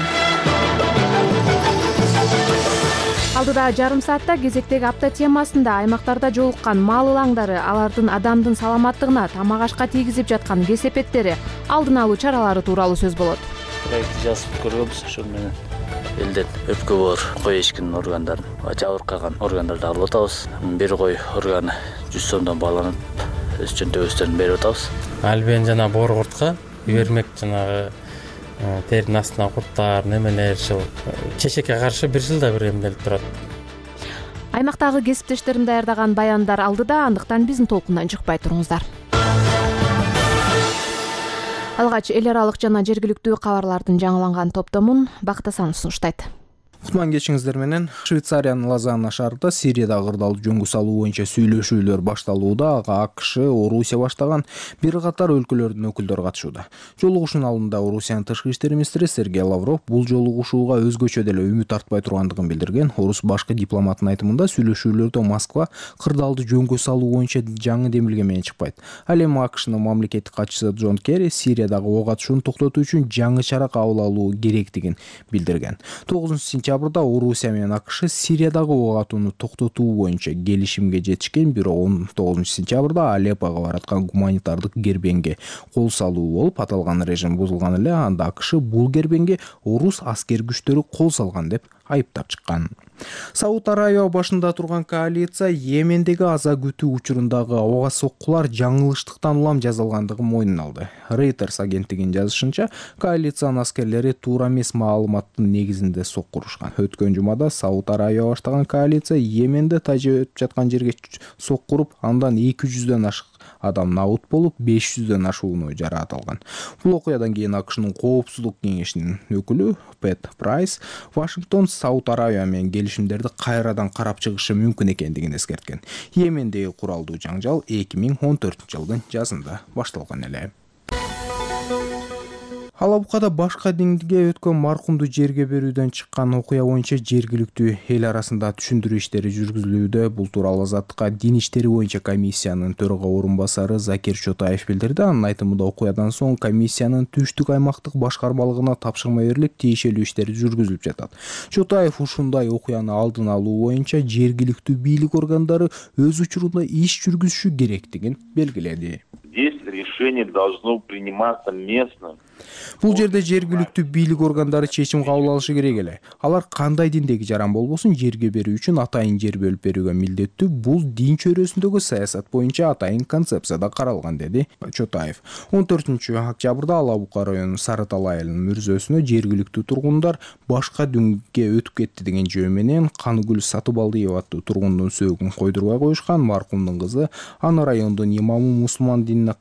Алдыда жарым саатта кезектеги апта темасында аймактарда жолуккан мал ылаңдары, алардын адамдын саламаттыгына тамак ашка тийгизип жаткан кесепеттери, алдын алуу чаралары тууралуу сөз болот. Проект жазып көргөнбүз, ошол менен элден өпкө боор кой эчкинин органдарын, жабыркаган органдарды алып атабыз. Бир кой органы жүз сомдон бааланып, өз чөнтөгүбүздөн берип атабыз. Албен жана бооргуртка бермек жанагы теринин астына курттар, немелер, чечекке каршы бир жылда бир эмделип турат. Аймактагы кесиптештерим даярдаган баяндар алдыда, андыктан биздин толкундан чыкпай туруңуздар. Алгач эл аралык жана жергиликтүү кабарлардын жаңыланган топтомун Бактасан сунуштайт. Кутман кечиңиздер менен. Швейцариянын Лозанна шаарында Сирияда кырдаалды жөнгө салуу боюнча сүйлөшүүлөр башталууда. Ага АКШ, Орусия баштаган бир катар өлкөлөрдүн өкүлдөрү катышууда. Жолугушуунун алдында Орусиянын тышкы иштер министри Сергей Лавров бул жолугушууга өзгөчө деле үмүт артпай тургандыгын билдирген. Орус башкы дипломаттын айтымында сүйлөшүүлөрдө Москва кырдаалды жөнгө салуу боюнча жаңы демилге менен чыкпайт. Ал эми АКШнын мамлекеттик катчысы Джон Керри Сириядагы ок атышууну токтотуу үчүн жаңы чара кабыл алуу керектигин билдирген. тогузунчу сентябрда Орусия менен АКШ Сириядагы ок атууну токтотуу боюнча келишимге жетишкен, бирок он тогузунчу сентябрда Алеппого бараткан гуманитардык кербенге кол салуу болуп, аталган режим бузулган эле. Анда АКШ бул кербенге орус аскер күчтөрү кол салган деп айыптап чыккан. Сауд Арабия башында турган коалиция Йемендеги аза күтүү учурундагы ого соккулар жаңылыштыктан улам жазылгандыгын мойнуна алды. Reuters агенттигинин жазышынча, коалициянын аскерлери туура эмес маалыматтын негизинде соккурушкан. Өткөн жумада Сауд Арабия баштаган коалиция Йеменде тажып жаткан жерге соккуруп, андан эки жүздөн ашык адам набут болуп, беш жүздөн ашууну жараат алган. Бул окуядан кийин АКШнын коопсуздук кеңешинин өкүлү Пэт Прайс Вашингтон Сауд Арабия менен келишимдерди кайрадан карап чыгышы мүмкүн экендигин эскерткен. Йемендеги куралдуу жаңжал эки миң он төртүнчү жылдын жазында башталган эле. Алабукада башка деңгээлге өткөн маркумду жерге берүүдөн чыккан окуя боюнча жергиликтүү эл арасында түшүндүрүү иштери жүргүзүлүүдө. Бул тууралуу Азаттыкка дин иштери боюнча комиссиянын төрага орун басары Закир Чотаев билдирди. Анын айтымында окуядан соң комиссиянын түштүк аймактык башкармалыгына тапшырма берилип, тиешелүү иштер жүргүзүлүп жатат. Чотаев ушундай окуяны алдын алуу боюнча жергиликтүү бийлик органдары өз учурунда иш жүргүзүшү керектигин белгиледи. Здесь решение должно приниматься местным. Бул жерде жергиликтүү бийлик органдары чечим кабыл алышы керек эле. Алар кандай диндеги жаран болбосун жерге берүү үчүн атайын жер бөлүп берүүгө милдеттүү. Бул дин чөйрөсүндөгү саясат боюнча атайын концепцияда каралган, деди Чотаев. он төртүнчү октябрда Алабука районунун Сарытал айылынын мүрзөсүнө жергиликтүү тургундар башка динге өтүп кетти деген жөө менен Каныгүл Сатыбалдиева аттуу тургундун сөөгүн койдурбай коюшкан. Маркумдун кызы аны райондун имамы мусулман динине кайт деп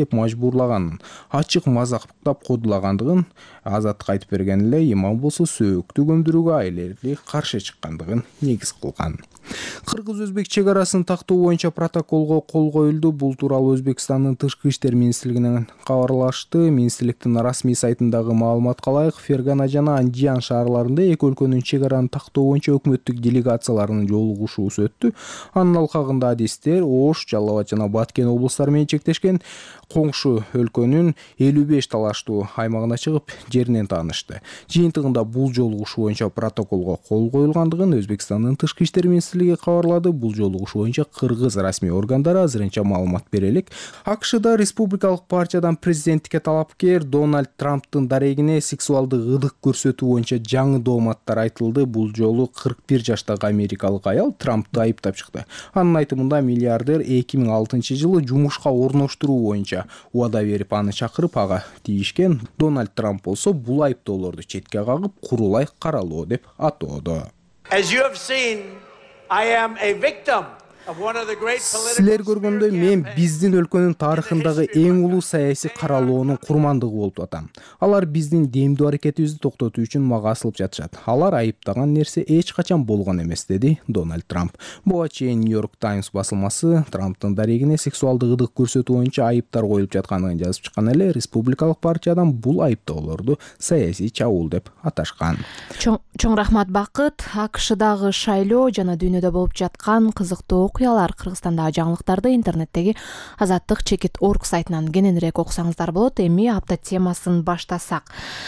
деп мажбурлаганын, ачык мазактап кодулагандыгын Азаттыкка айтып берген эле, имам болсо сөөктү көмдүрүүгө айлери каршы чыккандыгын негиз кылган. Кыргыз-өзбек чек арасын тактоо боюнча протоколго кол коюлду. Бул тууралуу Өзбекстандын тышкы иштер министрлигинен кабарлашты. Министрликтин расмий сайтындагы маалыматка ылайык, Фергана жана Андижан шаарларында эки өлкөнүн чек араны тактоо боюнча өкмөттүк делегацияларынын жолугушуусу өттү. Анын алкагында адистер Ош, Жалал Абад жана Баткен облустары менен чектешкен коңшу өлкөнүн элүү беш талаштуу аймагына чыгып, жеринен таанышты. Жыйынтыгында бул жолугушуу боюнча протоколго кол коюлгандыгын Өзбекстандын тышкы иштер министрлиги кабарлады. Бул жолугушуу боюнча кыргыз расмий органдары азырынча маалымат бере элек. АКШда республикалык партиядан президенттикке талапкер Дональд Трамптын дарегине сексуалдык ыдык көрсөтүү боюнча жаңы дооматтар айтылды. Бул жолу кырк бир жаштагы америкалык аял Трамптты айыптап чыкты. Анын айтымында миллиардер эки миң алтынчы жылы жумушка орноштуруу боюнча убада берип, аны чакырып ага тийишкен. Дональд Трамп болсо бул айыптоолорду четке кагып, курулай каралоо деп атоодо. As you have seen, I am a victim. Силер көргөндөй, мен биздин өлкөнүн тарыхындагы эң улуу саясий каралоонун курмандыгы болуп атам. Алар биздин демдүү аракетибизди токтотуу үчүн мага асылып жатышат. Алар айыптаган нерсе эч качан болгон эмес, деди Дональд Трамп. Буга чейин Нью-Йорк Таймс басылмасы Трамптын дарегине сексуалдык ыдык көрсөтүү боюнча айыптар коюлуп жатканын жазып чыккан эле. Республикалык партиядан бул айыптоолорду саясий чабуул деп аташкан. Чоң рахмат Бакыт. АКШдагы шайлоо жана дүйнөдө болуп жаткан кызыктуу окуялар, Кыргызстандагы жаңылыктарды интернеттеги Азаттык чекит точка орг сайтынан кененирээк окусаңыздар болот. Эми апта темасын баштасак.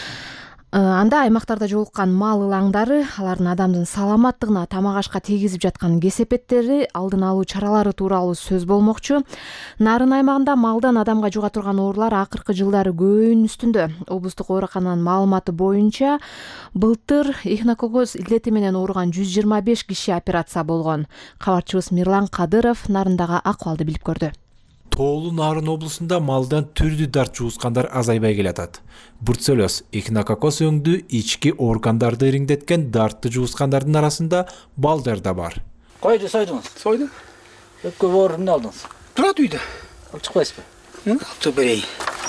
Анда аймактарда жолуккан мал ылаңдары, алардын адамдын саламаттыгына, тамак ашка тийгизип жаткан кесепеттери, алдын алуу чаралары тууралуу сөз болмокчу. Нарын аймагында малдан адамга жуга турган оорулар акыркы жылдары көбөйүүнүн үстүндө. Облустук оорукананын маалыматы боюнча былтыр эхинококоз илдети менен ооруган жүз жыйырма беш киши операция болгон. Кабарчыбыз Мирлан Кадыров нарындагы акыбалды билип көрдү. Тоолу Нарын облусунда малдан түрдүү дарт жуускандар азайбай келатат. Бурцеллез эхинококоз өңдүү ички органдарды ириңдеткен дартты жуускандардын арасында балдар да бар. Койду сойдуңуз? Сойдум. Өпкө боор эмне алдыңыз? Турат үйдө. Алып чыкпайсызбы? Алып берейин.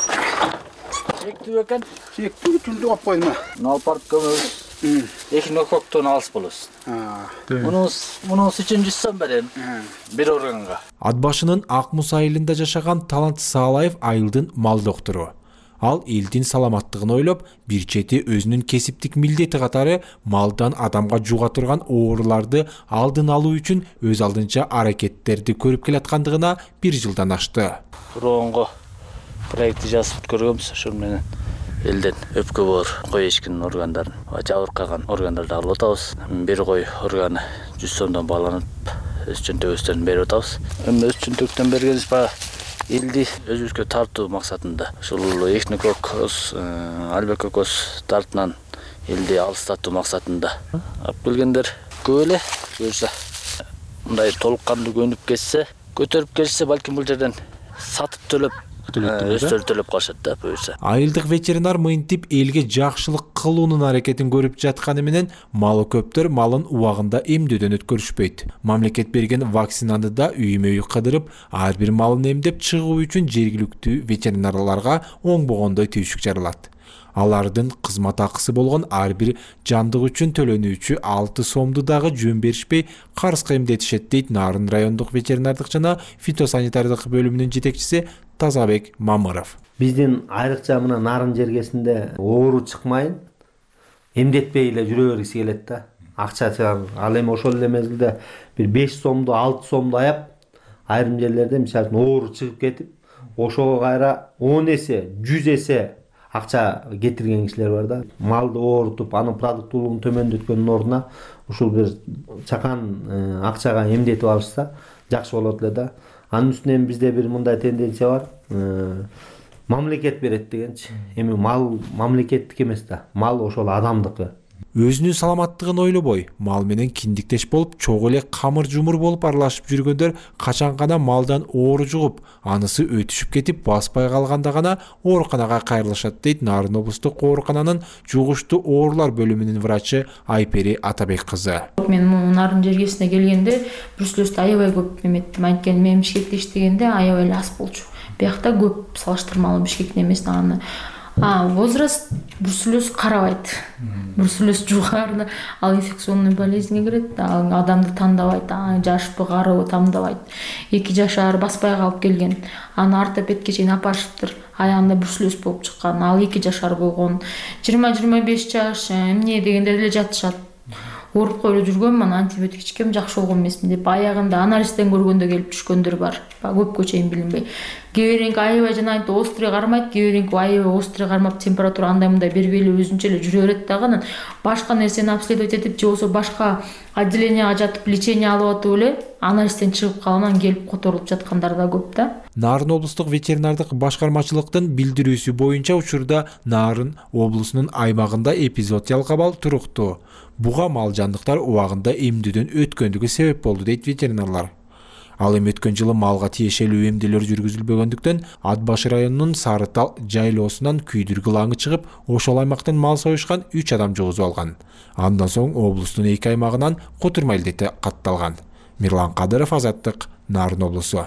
Чектүү экен? Чектүү түндү алып койдум. Алып барып көмөбүз. Эхинококктон алыс болосуз. Мунус мунус үчүн жүз сом берем. Бир органга. Ат башынын Ак Муз айылында жашаган Талант Саалаев айылдын мал доктору. Ал элдин саламаттыгын ойлоп, бир чети өзүнүн кесиптик милдети катары малдан адамга жуга турган ооруларды алдын алуу үчүн өз алдынча аракеттерди көрүп келаткандыгына бир жылдан ашты. Мурунку проектти жазып көргөнбүз, ошол менен элден өпкө боор, кой эчкинин органдарын, жабыркаган органдарды алып атабыз. Бир кой органы жүз сомдон бааланып, өз чөнтөгүбүздөн берип атабыз. Эми өз чөнтөктөн бергенибиз баягы элди өзүбүзгө тартуу максатында. Ушул эхинококоз, альбекокоз тартынан элди алыстатуу максатында алып келгендер көп эле. Буюрса мындай толук кандуу көнүп кетсе, көтөрүп келсе, балким бул жерден сатып төлөп өстөл төлөп калышат да буюрса. Айылдык ветеринар мынтип элге жакшылык кылуунун аракетин көрүп жатканы менен малы көптөр малын убагында эмдөөдөн өткөрүшпөйт. Мамлекет берген вакцинаны да үймө үй кыдырып, ар бир малын эмдеп чыгуу үчүн жергиликтүү ветеринарларга оңбогондой түйшүк жаралат. Алардын кызмат акысы болгон ар бир жандык үчүн төлөнүүчү алты сомду дагы жөн беришпей карызга эмдетишет, дейт Нарын райондук ветеринардык жана фитосанитардык бөлүмүнүн жетекчиси Тазабек Мамыров. Биздин айрыкча мына Нарын жергесинде оору чыкмайын, эмдетпей эле жүрө бергиси келет да. Акча чыгар. Ал эми ошол эле мезгилде бир беш сомду, алты сомду аяп, айрым жерлерде мисалы оору чыгып кетип, ошого кайра он эсе, жүз эсе акча кетирген кишилер бар да. Малды оорутуп, анын продуктуулугун төмөндөткөндүн ордуна ушул бир чакан акчага эмдетип алышса жакшы болот эле да. Анын үстүнөн бизде бир мындай тенденция бар. Мамлекет берет дегенчи. Эми мал мамлекеттик эмес да. Мал ошол адамдыкы. Өзүнүн саламаттыгын ойлобой, мал менен киндиктеш болуп, чогуу эле камыр жумур болуп аралашып жүргөндөр качан гана малдан оору жугуп, анысы өтүшүп кетип, баспай калганда гана ооруканага кайрылышат, дейт Нарын облустук оорукананын жугуштуу оорулар бөлүмүнүн врачы Айпери Атабек кызы. Мен Нарын жергесине келгенде бруцеллезди аябай көп эметтим. Анткени мен мишкетте иштегенде аябай эле аз болчу. биякта көп салыштырмалуу Бишкектин эмес аны. А возраст бруцеллез карабайт. Бруцеллез жугары, ал инфекционный болезньге кирет, ал адамды тандабайт, жашпы, карыбы тандабайт. эки жашар баспай калып келген. Аны ортопедке чейин апарышыптыр. Аягында бруцеллез болуп чыккан. Ал эки жашар болгон. жыйырма жыйырма беш жаш эмне дегенде эле жатышат. Ооруп коюлуп жүргөнмүн, антибиотик ичкем, жакшы болгон эмесмин деп аягында анализден көргөндө келип түшкөндөр бар. Көпкө чейин билинбей. Кээ аябай жана айтты острый кармайт, кээ аябай острый кармап температура андай мындай бербей эле өзүнчө эле жүрө берет дагы. Анан башка нерсени обследовать этип же болбосо башка отделенияга жатып лечение алып атып эле анализден чыгып калып анан келип которулуп жаткандар да көп да. Нарын облустук ветеринардык башкармачылыктын билдирүүсү боюнча учурда Нарын облусунун аймагында эпизоотиялык абал туруктуу. Буга мал жандыктар убагында эмдүүдөн өткөндүгү себеп болду дейт ветеринарлар. Ал эми өткөн жылы малга тиешелүү эмделер жүргүзүлбөгөндүктөн Ат баш районунун Сары Тал жайлоосунан күйдүргү лаңы чыгып, ошол аймактан мал союшкан үч адам жогузуп алган. Андан соң облустун эки аймагынан кутурма илдети катталган. Мирлан Кадыров, Азаттык, Нарын облусу.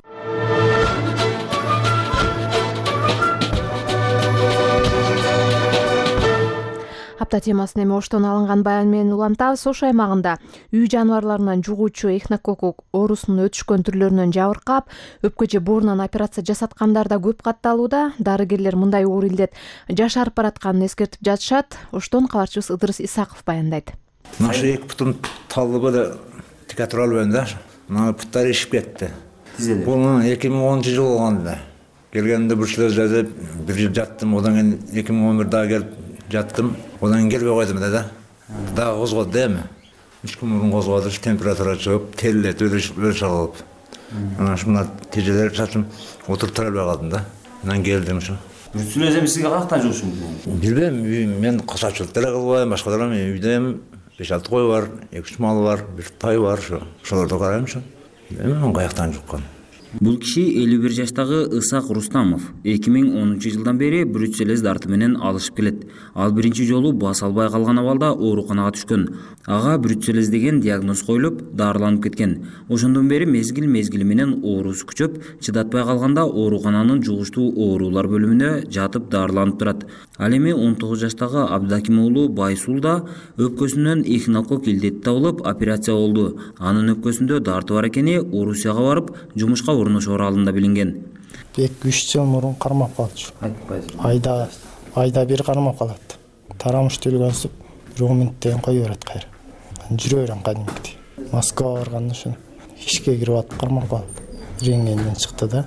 Апта темасын эми Оштон алынган баян менен улантабыз. Ош аймагында үй жаныбарларынан жугуучу эхинококк оорусунун өтүшкөн түрлөрүнөн жабыркап, өпкө же боорунан операция жасаткандар да көп катталууда. Дарыгерлер мындай оор илдет жашарып баратканын эскертип жатышат. Оштон кабарчыбыз Ыдырыс Исаков баяндайт. Наша эки бутун талыбы да тике тура албайм да. Мына буттары ишип кетти. Бул эки миң онунчу жыл болгонда. Келгенде бруцеллез жазып, бир жыл жаттым, одан кийин эки миң он бирде келип жаттым. Одан келбей койдум да. Дагы козгоду да эми. үч күн мурун козгоду, температура чыгып, терилет, өлүш алып. Анан ушундай тежелер чачым отуруп тура албай калдым да. Анан келдим ушу. Бруцеллез эми сизге каяктан жугушу мүмкүн? Билбейм, мен кошачылык деле кылбайм, башка деле үйдө эми беш алты кой бар, эки үч мал бар, бир тай бар, ошо. Ошолорду карайм ушу. Эми каяктан жуккан. Бул киши элүү бир жаштагы Ысак Рустамов эки миң онунчу жылдан бери бруцеллез дарты менен алышып келет. Ал биринчи жолу бас албай калган абалда ооруканага түшкөн. Ага бруцеллез деген диагноз коюлуп, дарыланып кеткен. Ошондон бери мезгил мезгили менен оорусу күчөп, чыдатпай калганда оорукананын жугуштуу оорулар бөлүмүнө жатып дарыланып турат. Ал эми он тогуз жаштагы Абдаким уулу Байсул да өпкөсүнөн эхинококк илдети табылып операция болду. Анын өпкөсүндө дарты бар экени Орусияга барып, жумушка орношор алдында билинген. эки үч жыл мурун кармап калчу. Айда айда бир кармап калат. Тарамыш төлгөнсүп, бир он минуттен кое берет кайра. Жүрө берем кадимкидей. Москвага барганда ошо ишке кирип атып кармап калды. Рентгенден чыкты да.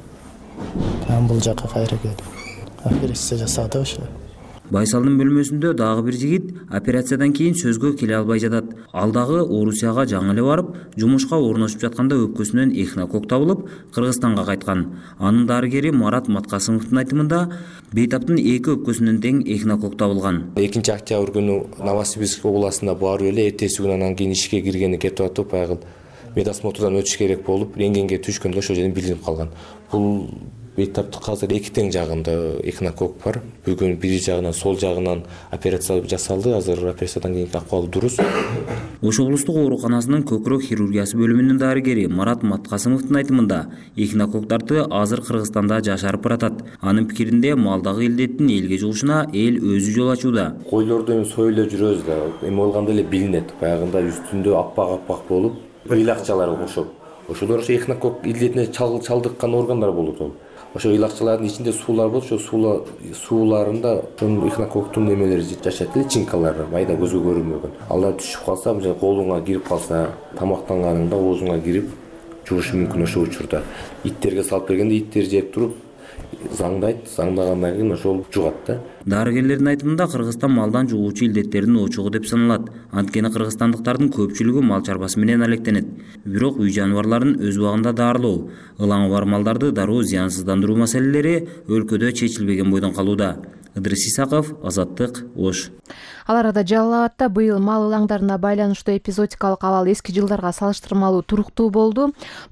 Анан бул жака кайра келип операция жасады ошо. Байсалдын бөлмөсүндө дагы бир жигит операциядан кийин сөзгө келе албай жатат. Ал дагы Орусияга жаңы эле барып, жумушка орношуп жатканда өпкөсүнөн эхинококк табылып, Кыргызстанга кайткан. Анын дарыгери Марат Маткасымовдун айтымында, бейтаптын эки өпкөсүнөн тең эхинококк табылган. экинчи октябрь күнү Новосибирск областына барып эле эртеси күнү анан кийин ишке киргени кетип атып, баягы медосмотрдан өтүш керек болуп, рентгенге түшкөндө ошол жерден билинип калган. Бул бейтаптык азыр эки тең жагында эхинококк бар. Бүгүн бир жагынан, сол жагынан операция жасалды. Азыр операциядан кийинки акыбалы дурус. Ош облустук ооруканасынын көкүрөк хирургиясы бөлүмүнүн дарыгери Марат Маткасымовдун айтымында, эхинококктарды азыр Кыргызстанда жашарып баратат. Анын пикиринде малдагы илдеттин элге жугушуна эл өзү жол ачууда. Койлорду эми союп эле жүрөбүз да. Эми болгондо эле билинет. Баягында үстүндө аппак-аппак болуп, ыйлакчалар окшоп. Ошолор ошо эхинококк илдетине чалдыккан органдар болот ол. Ошо ыйлакчалардын ичинде суулар болот, ошо суулар сууларында ошонун эхинококктун немелери жашайт, личинкалары, майда көзгө көрүнбөгөн. Алар түшүп калса, мына колуңа кирип калса, тамактанганыңда оозуңа кирип жугушу мүмкүн ошол учурда. Иттерге салып бергенде иттер жеп туруп заңдайт, заңдагандан кийин ошол жугат да. Дарыгерлердин айтымында Кыргызстан малдан жугуучу илдеттердин очогу деп саналат. Анткени кыргызстандыктардын көпчүлүгү мал чарбасы менен алектенет. Бирок үй жаныбарларын өз убагында дарылоо, ылаңы бар малдарды дароо зыянсыздандыруу маселелери өлкөдө чечилбеген бойдон калууда. Ыдырыс Исаков, Азаттык, Ош. Ал арада Жалал Абадта быйыл мал ылаңдарына байланыштуу эпизодикалык абал эски жылдарга салыштырмалуу туруктуу болду.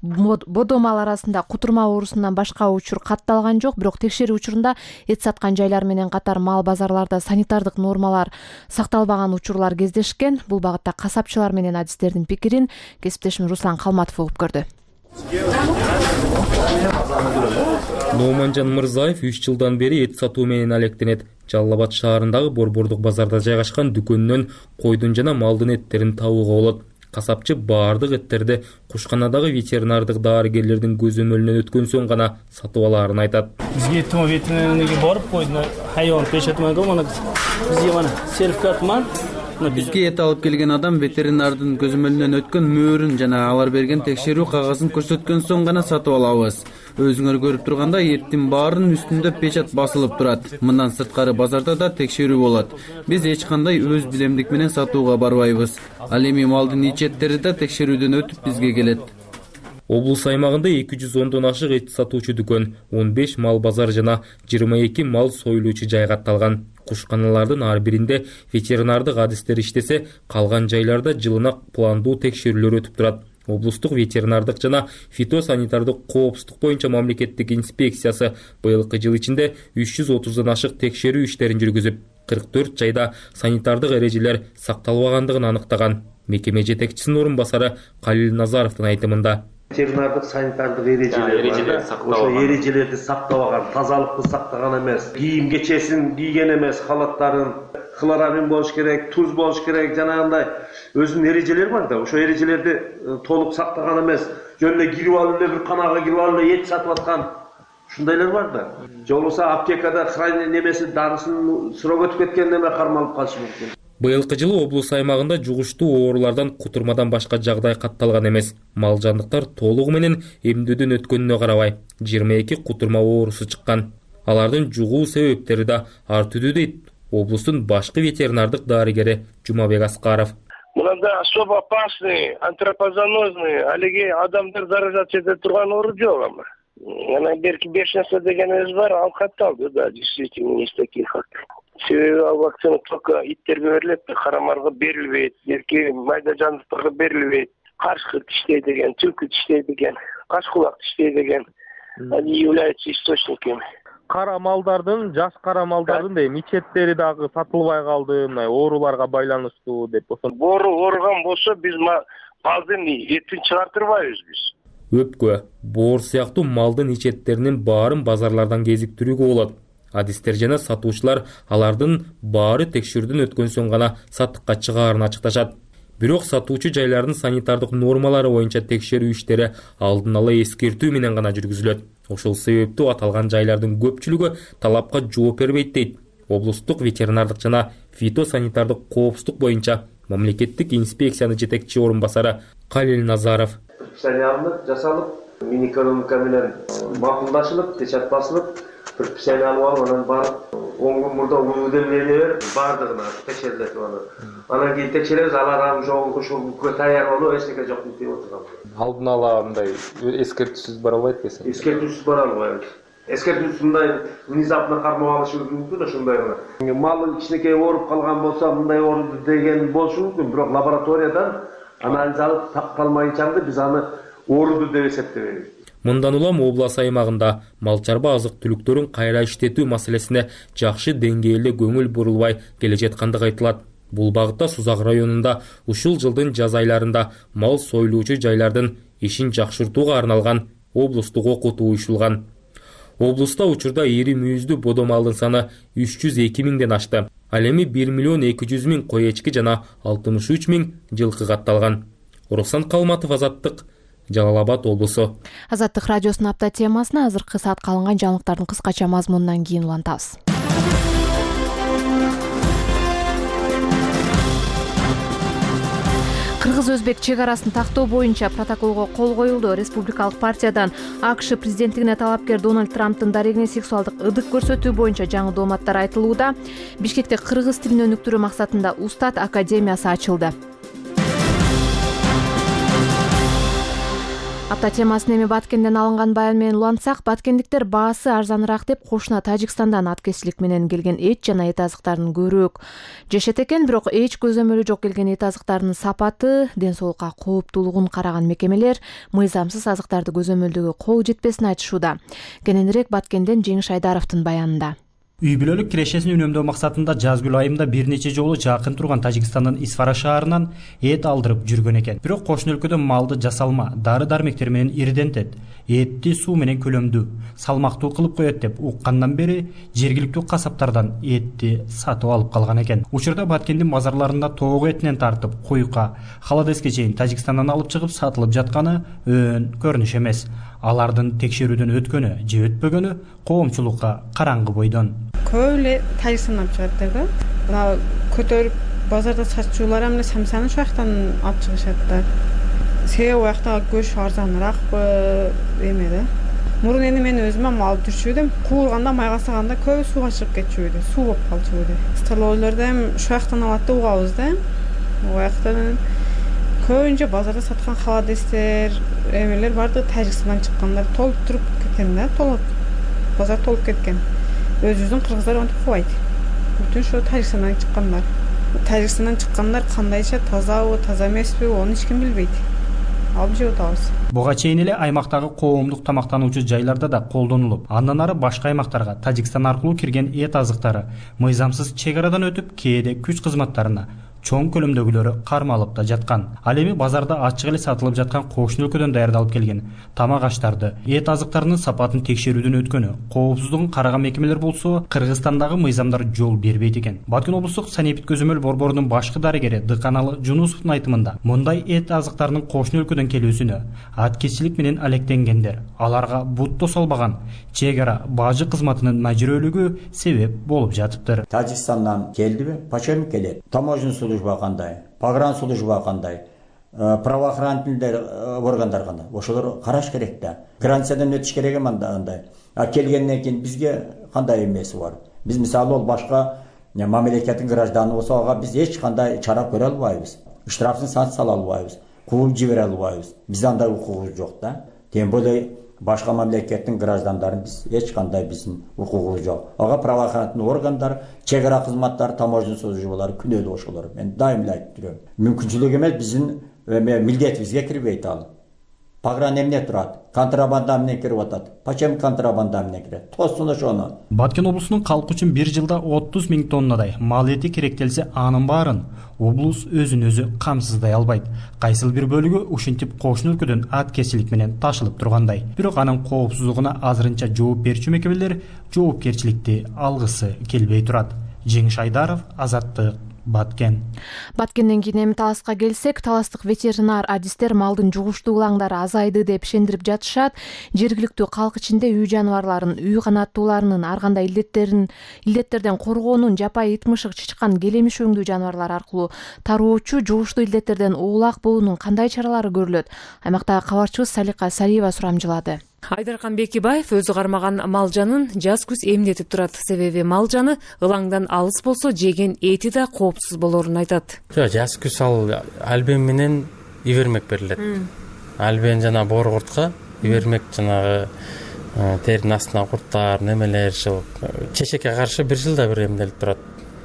Бодо мал арасында кутурма оорусунан башка учур катталган жок, бирок текшерүү учурунда эт саткан жайлар менен катар мал базарларда санитардык нормалар сакталбаган учурлар кездешкен. Бул багытта касапчылар менен адистердин пикирин кесиптешим Руслан Калматов угуп көрдү. Номанжан Мырзаев үч жылдан бери эт сатуу менен алектенет. Жалал Абад шаарындагы Борбордук базарда жайгашкан дүкөнүнөн койдун жана малдын эттерин табууга болот. Касапчы баардык эттерди кушканадагы ветеринардык дарыгерлердин көзөмөлүнөн өткөн соң гана сатып алаарын айтат. Бизге тоо ветеринарныйга барып койдун хайван печатман мана бизге мана сертификатман. Бизге эт алып келген адам ветеринардын көзөмөлүнөн өткөн мөөрүн жана алар берген текшерүү кагазын көрсөткөн соң гана сатып алабыз. Өзүңөр көрүп тургандай эттин баарынын үстүндө печат басылып турат. Мындан сырткары базарда да текшерүү болот. Биз эч кандай өз билемдик менен сатууга барбайбыз. Ал эми малдын ич эттери да текшерүүдөн өтүп бизге келет. Облус аймагында эки жүз ондон ашык эт сатуучу дүкөн, он беш мал базар жана жыйырма эки мал союлуучу жай катталган. Кушканалардын ар биринде ветеринардык адистер иштесе, калган жайларда жылына пландуу текшерүүлөр өтүп турат. Облустук ветеринардык жана фитосанитардык коопсуздук боюнча мамлекеттик инспекциясы быйылкы жыл ичинде үч жүз отуздан ашык текшерүү иштерин жүргүзүп, кырк төрт жайда санитардык эрежелер сакталбагандыгын аныктаган. Мекеме жетекчисинин орун басары Калил Назаровдун айтымында. Ветеринардык санитардык эрежелер ошо эрежелерди сактабаган, тазалыкты сактаган эмес, кийим кечесин кийген эмес, халаттарын хлорамин болуш керек, туз болуш керек, жанагындай өзүнүн эрежелери бар да, ошо эрежелерди толук сактаган эмес, жөн эле кирип алып эле бир канага кирип алып эле эт сатып аткан ушундайлар бар да. Же болбосо аптекада хранение немеси дарысын срок өтүп кеткенде эме кармалып калышы мүмкүн. Быйылкы жылы облус аймагында жугуштуу оорулардан кутурмадан башка жагдай катталган эмес. Мал жандыктар толугу менен эмдөөдөн өткөнүнө карабай, жыйырма эки кутурма оорусу чыккан. Алардын жугуу себептери да ар түрдүү дейт облустун башкы ветеринардык дарыгери Жумабек Аскаров. Мында особо опасный, антропозонозный, алиги адамдар заражаться эте турган оору жок ама. Ana belki beş neyse degenimiz var, al kattaldı da действительно есть такие факты. Себеби ал вакцина только itтерге берилет, карамарга берилбейт, эрки майда жандыктарга берилбейт. Карышкы тиштей деген, түлкү тиштей деген, кашкулак тиштей деген. Они являются источниками. Кара малдардын, жаш кара малдардын дейм, ичеттери дагы сатылбай калды, ооруларга байланыштуу деп болсо. Оору ооруган болсо биз малдын этин чыгартырбайбыз биз. Өпкө, боор сыяктуу малдын ичеттеринин баарын базарлардан кезиктирүүгө болот. Адистер жана сатуучулар алардын баары текшерүүдөн өткөн соң гана саттыкка чыгаарын ачыкташат. Бирок сатуучу жайлардын санитардык нормалары боюнча текшерүү иштери алдын ала эскертүү менен гана жүргүзүлөт. Ошол себептүү аталган жайлардын көпчүлүгү талапка жооп бербейт дейт облустук ветеринардык жана фитосанитардык коопсуздук боюнча мамлекеттик инспекциянын жетекчи орун басары Калил Назаров. Предписание жасалып, Минэкономика менен макулдашылып, печат басылып, предписание алып алып, анан барып, он күн мурда уведомление берип, бардыгына текшерилет аны. Анан кийин текшеребиз, алар ушул таяр болуп, эч неке жок деп отурган. Алдын ала мындай эскертүүсүз бара албайт экенсиз. Эскертүүсүз бара албайбыз. Эскертүүсүз мындай внезапно кармап алышы мүмкүн, ошондой гана. Мал кичинекей ооруп калган болсо, мындай ооруду деген болушу мүмкүн, бирок лабораториядан анализ алып такталмайынча биз аны ооруду деп эсептебейбиз. Мындан улам облус аймагында мал чарба азык түлүктөрүн кайра иштетүү маселесине жакшы деңгээлде көңүл бурулбай келе жаткандыгы айтылат. Бул багытта Сузак районунда ушул жылдын жаз айларында мал союлуучу жайлардын ишин жакшыртууга арналган облустук окутуу уюштурулган. Облуста учурда ири мүйүздүү бодо малдын саны үч жүз эки миңден ашты. Ал эми бир миллион эки жүз миң кой эчки жана алтымыш үч миң жылкы катталган. Руслан Калматов, Азаттык, Жалал Абад облусу. Азаттык радиосунун апта темасына азыркы саатка алынган жаңылыктардын кыскача мазмунунан кийин улантабыз. Кыргыз-өзбек чек арасын тактоо боюнча протоколго кол коюлду. Республикалык партиядан АКШ президенттигине талапкер Дональд Трамптын дарегине сексуалдык ыдык көрсөтүү боюнча жаңы дооматтар айтылууда. Бишкекте кыргыз тилин өнүктүрүү максатында Устат академиясы ачылды. Апта темасын эми Баткенден алынган баян менен улантсак, баткендиктер баасы арзаныраак деп кошуна Тажикстандан аткезчилик менен келген эт жана эт азыктарын көбүрөөк жешет экен, бирок эч көзөмөлү жок келген эт азыктарынын сапаты, ден соолукка кооптуулугун караган мекемелер мыйзамсыз азыктарды көзөмөлдөөгө кол жетпесин айтышууда. Кененирээк Баткенден Жеңиш Айдаровдун баянында. Үй бүлөлүк кирешесин үнөмдөө максатында жазгүл айымда бир нече жолу жакын турган Тажикстандын Исфара шаарынан эт алдырып жүргөн экен. Бирок кошуна өлкөдө малды жасалма, дары дармектер менен иридентет, этти суу менен көлөмдүү, салмактуу кылып коет деп уккандан бери жергиликтүү касаптардан этти сатып алып калган экен. Учурда Баткендин базарларында тоок этинен тартып куйка, холодеске чейин Тажикстандан алып чыгып сатылып жатканы өн көрүнүш эмес. Алардын текшерүүдөн өткөнү же өтпөгөнү коомчулукка караңгы бойдон. Көп эле Тажикстандан алып чыгаттыр да. Мына көтөрүп базарда сатчулар эмне самсаны ошол жактан алып чыгышат да. Себеби ал жакта көч арзаныракпы эме да. Мурун эми мен өзүм алып жүрчүдүм. Куулганда майга саганда көбү сууга чыгып кетчүбүдү. Суу болуп калчүбүдү. Столовойлордо эми ошол жактан алат да, угабыз да. Ал жактан көбүнчө базарда саткан холодестер, эмелер барды Тажикстандан чыккандар толуп туруп кеткен да, толуп. Базар толуп кеткен. Өзүбүздүн кыргыздар антип кубайт. Бүтүн ошо Тажикстандан чыккандар. Тажикстандан чыккандар кандайча тазабы, таза эмеспи, аны эч ким билбейт. Алып жеп атабыз. Буга чейин эле аймактагы коомдук тамактануучу жайларда да колдонулуп, андан ары башка аймактарга Тажикстан аркылуу кирген эт азыктары мыйзамсыз чек арадан өтүп, кээде күч кызматтарына чоң көлөмдөгүлөрү кармалып да жаткан. Ал эми базарда ачык эле сатылып жаткан кошуна өлкөдөн даярдалып келген тамак аштарды, эт азыктарынын сапатын текшерүүдөн өткөнү, коопсуздугун караган мекемелер болсо, Кыргызстандагы мыйзамдар жол бербейт экен. Баткен облустук санэпид көзөмөл борборунун башкы дарыгери Дыканалы Жунусовдун айтымында, мындай эт азыктарынын кошуна өлкөдөн келүүсүнө аткезчилик менен алектенгендер, аларга бут тосолбаган чек ара бажы кызматынын мажүрөлүгү себеп болуп жатыптыр. Тажикстандан келдиби? Почем келет? Таможня служба кандай, погран служба кандай, правоохранительдер органдар кандай. Ошолор караш керек да. Границадан өтүш керек андай. А келгенден кийин бизге кандай эмеси бар? Биз мисалы ол башка мамлекеттин гражданы болсо, ага биз эч кандай чара көрө албайбыз. Штрафсын сала албайбыз, кууп жибере албайбыз. Бизде андай укугубуз жок да. Тем более башка мамлекеттин граждандарын биз эч кандай биздин укугубуз жок. Ага правоохранительный органдар, чек ара кызматтар, таможня службалары күнөөлүү ошолор. Мен дайым эле айтып турам. Мүмкүнчүлүк эмес, биздин милдетибизге кирбейт ал. Погран эмне турат? Контрабанда эмне кирип атат? Почем контрабанда эмне кирет? Тосун ошону. Баткен облусунун калкы үчүн бир жылда отуз миң тоннадай мал эти керектелсе, анын баарын облус өзүн өзү камсыздай албайт. Кайсыл бир бөлүгү ушинтип кошуна өлкөдөн аткезчилик менен ташылып тургандай. Бирок анын коопсуздугуна азырынча жооп берүүчү мекемелер жоопкерчиликти алгысы келбей турат. Жеңиш Айдаров, Азаттык, Баткен. Баткенден кийин эми Таласка келсек, таластык ветеринар адистер малдын жугуштуу улаңдары азайды деп ишендирип жатышат. Жергиликтүү калк ичинде үй жаныбарларын, үй канаттууларынын ар кандай илдеттерин, илдеттерден коргоонун жапайы ит мышык, чычкан, келемиш өңдүү жаныбарлар аркылуу тароочу жугуштуу илдеттерден оолак болуунун кандай чаралары көрүлөт? Аймактагы кабарчыбыз Салика Сариева сурамжылады. Айдаркан Бекибаев өзү кармаган мал жанын жаз-күз эмдетип турат. Себеби мал жаны ылаңдан алыс болсо жеген эти да коопсуз болоорун айтат. Жаз-күз ал албен менен ибермек берилет. Албен жана бооркуртка ибермек жанагы теринин астына курттар, немелер, чечекке каршы бир жылда бир эмделип турат.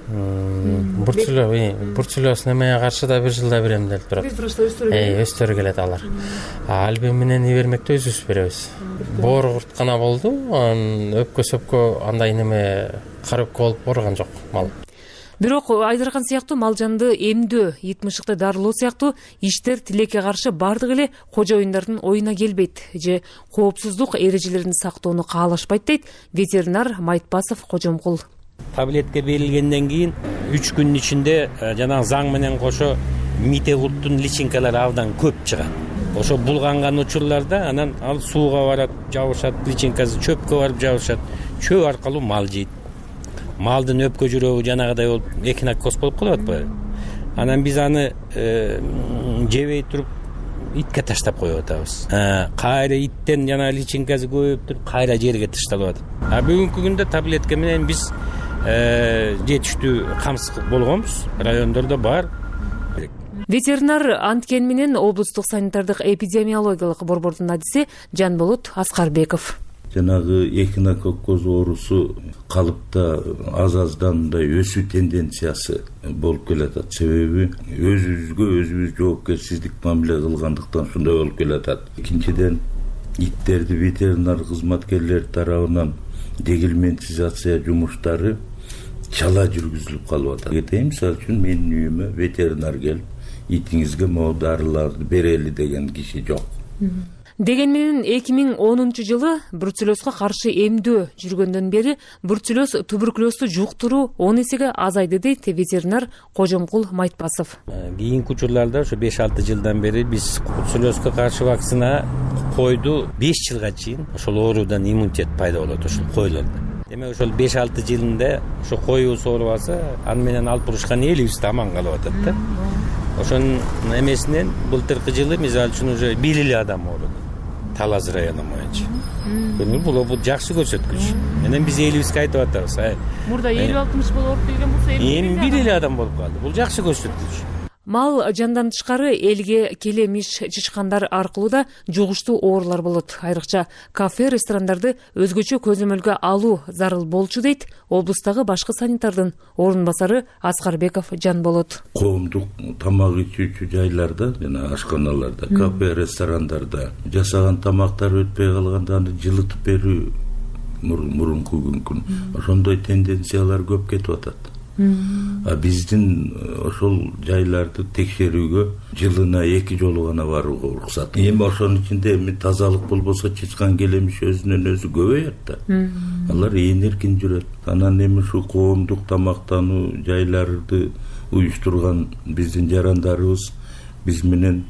Бурчулөө, бурчулөөс немеге каршы да бир жылда бир эмделип турат. Э, өстөрү келет алар. Албен менен ибермекти өзүбүз беребиз. Бооркурт гана болду, анан өпкө-сөпкө андай неме кара өпкө болуп ооруган жок мал. Бирок Айдаркан сыяктуу мал жанды эмдөө, ит мышыкты дарылоо сыяктуу иштер тилекке каршы бардык эле кожоюндардын оюна келбейт же коопсуздук эрежелерин сактоону каалашпайт дейт ветеринар Майтпасов Кожомкул. Таблетка берилгенден кийин үч күнүн ичинде жанагы заң менен кошо митегуттун личинкалары абдан көп чыгат. Ошо булганган учурларда анан ал сууга барат, жабышат, личинкасы чөпкө барып жабышат. Чөп аркылуу мал жейт. Малдын өпкө жүрөгү жанагыдай болуп экинокоз болуп калып атпайбы? Анан биз аны жебей туруп итке таштап коюп атабыз. Кайра иттен жана личинкасы көбөйүп туруп кайра жерге ташталып атат. А бүгүнкү күндө таблетка менен биз жетиштүү камсыз болгонбуз. Райондордо бар. Ветеринар Анткен менен облустук санитардык эпидемиологиялык борбордун адиси Жанболот Аскарбеков. Жанагы экинококоз оорусу калыпта аз-аздан мындай өсүү тенденциясы болуп келатат. Себеби өзүбүзгө өзүбүз жоопкерчилик мамиле кылгандыктан ушундай болуп келатат. Экинчиден, иттерди ветеринар кызматкерлер тарабынан дегельментизация жумуштары чала жүргүзүлүп калып атат. Кетейин, мисалы үчүн менин үйүмө ветеринар келип, итиңизге могу дарыларды берели деген киши жок. Деген менен эки миң онунчу жылы бруцеллезго каршы эмдөө жүргөндөн бери бруцеллез туберкулезду жуктуруу он эсеге азайды дейт ветеринар Кожомкул Майтпасов. Кийинки учурларда ошо беш алты жылдан бери биз бруцеллезге каршы вакцина койду беш жылга чейин ошол оорудан иммунитет пайда болот ошол койлордо. Демек ошол беш алты жылында ошо коюбуз ооруп алса, аны менен алып бурушкан элибиз да аман калып атат да. Ошонун эмесинен былтыркы жылы мисалы үчүн уже бир эле адам ооруду. Талас району боюнча. Бул бул жакшы көрсөткүч. Менен биз элибизге айтып атабыз. Мурда элүү алтымыш болуп ооруп келген болсо, эми бир эле адам болуп калды. Бул жакшы көрсөткүч. Мал жандан тышкары элге келе миш чычкандар аркылуу да жугуштуу оорулар болот. Айрыкча кафе, ресторандарды өзгөчө көзөмөлгө алуу зарыл болчу дейт облустагы башкы санитардын орун басары Аскарбеков Жанболот. Коомдук тамак ичүүчү жайларда, жана ашканаларда, кафе, ресторандарда жасаган тамактар өтпөй калганда аны жылытып берүү мурунку күнкүн. Ошондой тенденциялар көп кетип атат. А биздин ошол жайларды текшерүүгө жылына эки жолу гана барууга уруксат. Эми ошонун ичинде эми тазалык болбосо чычкан келемиш өзүнөн өзү көбөйөт да. Алар ээн эркин жүрөт. Анан эми ушу коомдук тамактануу жайларды уюштурган биздин жарандарыбыз биз менен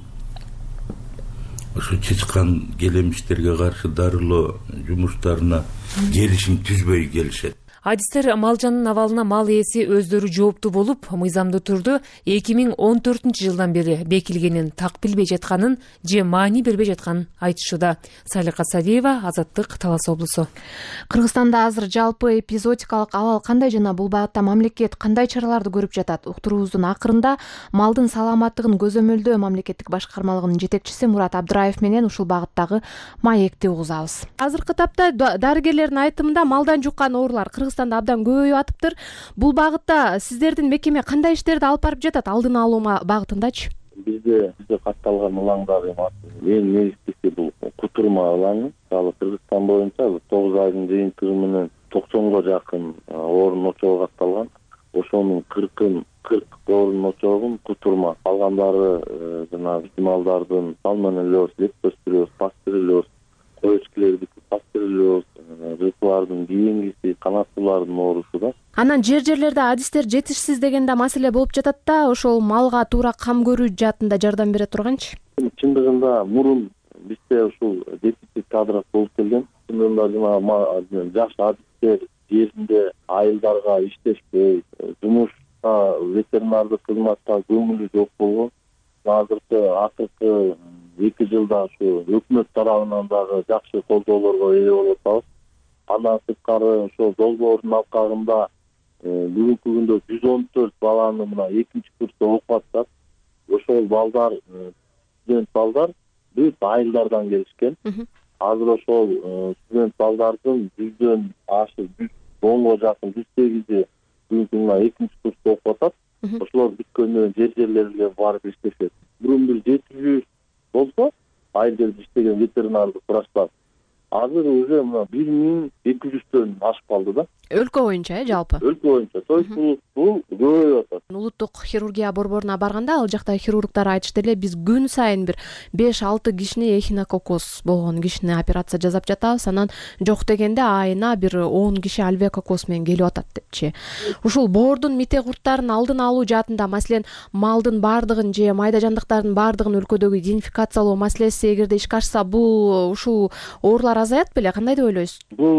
ошо чычкан келемиштерге каршы дарылоо жумуштарына келишим түзбөй келишет. Адистер мал жанын абалына мал ээси өздөрү жооптуу болуп, мыйзамдуу түрдө эки миң он төртүнчү жылдан бери бекилгенин так билбей жатканын же маани бербей жатканын айтышууда. Салика Садиева, Азаттык, Талас облусу. Кыргызстанда азыр жалпы эпизоотикалык абал кандай жана бул багытта мамлекет кандай чараларды көрүп жатат? Уктуруубуздун акырында малдын саламаттыгын көзөмөлдөө мамлекеттик башкармалыгынын жетекчиси Мурат Абдыраев менен ушул багыттагы маекти угузабыз. Азыркы тапта дарыгерлердин айтымында малдан жуккан оорулар Кыргызстанда абдан көбөйүп атыптыр. Бул багытта сиздердин мекеме кандай иштерди алып барып жатат алдын алуу багытындачы? Бизде бизде катталган ылаңдардын эң негизгиси бул кутурма ылаңы. Мисалы Кыргызстан боюнча тогуз айдын жыйынтыгы менен токсонго жакын оорунун очогу катталган. Ошонун кыркын кырк оорунун очогун кутурма. Калгандары жана малдардын сальмонеллез, лептоспироз, пастереллез, коечкилердики пастереллез, рыплардын кийингиси, канаттуулардын оорусу да. Анан жер-жерлерде адистер жетишсиз деген да маселе болуп жатат да, ошол малга туура кам көрүү жаатында жардам бере турганчы? Чындыгында мурун бизде ушул дефицит кадры болуп келген. Чындыгында жанагы жаш адистер жеринде айылдарга иштешпей, жумушка, ветеринардык кызматка көңүлү жок болгон. Азыркы акыркы эки жылда ушу өкмөт тарабынан дагы жакшы колдоолорго ээ болуп атабыз. Андан сырткары ошол долбоордун алкагында бүгүнкү күндө жүз он төрт баланы мына экинчи курста окуп атышат. Ошол балдар, студент балдар бүт айылдардан келишкен. Азыр ошол студент балдардын жүздөн ашык жүз онго жакын жүз сегизи бүгүнкү мына экинчи курста окуп атат. Ошолор бүткөндөн жер жерлерге барып иштешет. Мурун бир жети жүз болсо айыл жерде иштеген ветеринардык врачтар азыр уже мына бир миң эки жүздөн ашып калды да. Өлкө боюнча э жалпы? Өлкө боюнча. То есть бул бул көбөйүп атат. Улуттук хирургия борборуна барганда ал жактагы хирургдар айтышты эле, биз күн сайын бир беш алты кишини эхинококоз болгон кишини операция жасап жатабыз, анан жок дегенде айына бир он киши альвеококоз менен келип атат депчи. Ушул боордун мите курттарын алдын алуу жаатында, маселен, малдын бардыгын же майда жандыктардын бардыгын өлкөдөгү идентификациялоо маселеси эгерде ишке ашса, бул ушул оорулар азаят беле? Кандай деп ойлойсуз?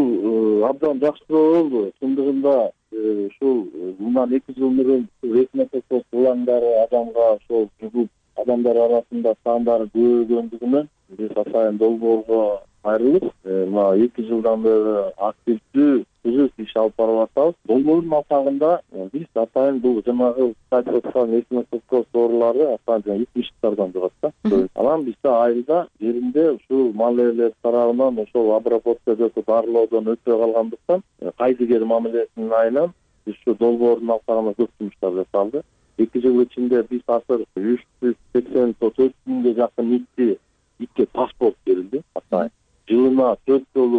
Бул абдан жакшы болду. Чындыгында ушул мындан эки жыл мурун эхинококоз ылаңдары адамга ошол жугуп, адамдар арасында сандары көбөйгөндүгүнөн биз атайын долбоорго кайрылып, мына эки жылдан бери активдүү түзүк иш алып барып атабыз. Долбоордун алкагында биз атайын бул жанагы айтып аткан эхинококоз оорулары атайын итмиштардан жугат да. Анан бизде айылда жеринде ушул мал ээлери тарабынан ошол обработка жасап дарылоодон өтпөй калгандыктан кайдыгер мамилесинин айынан биз ушу долбоордун алкагында көп жумуштар жасалды. эки жыл ичинде биз азыр үч жүз сексен төрт миңге жакын итти итке паспорт берилди. Атайын жылына төрт жолу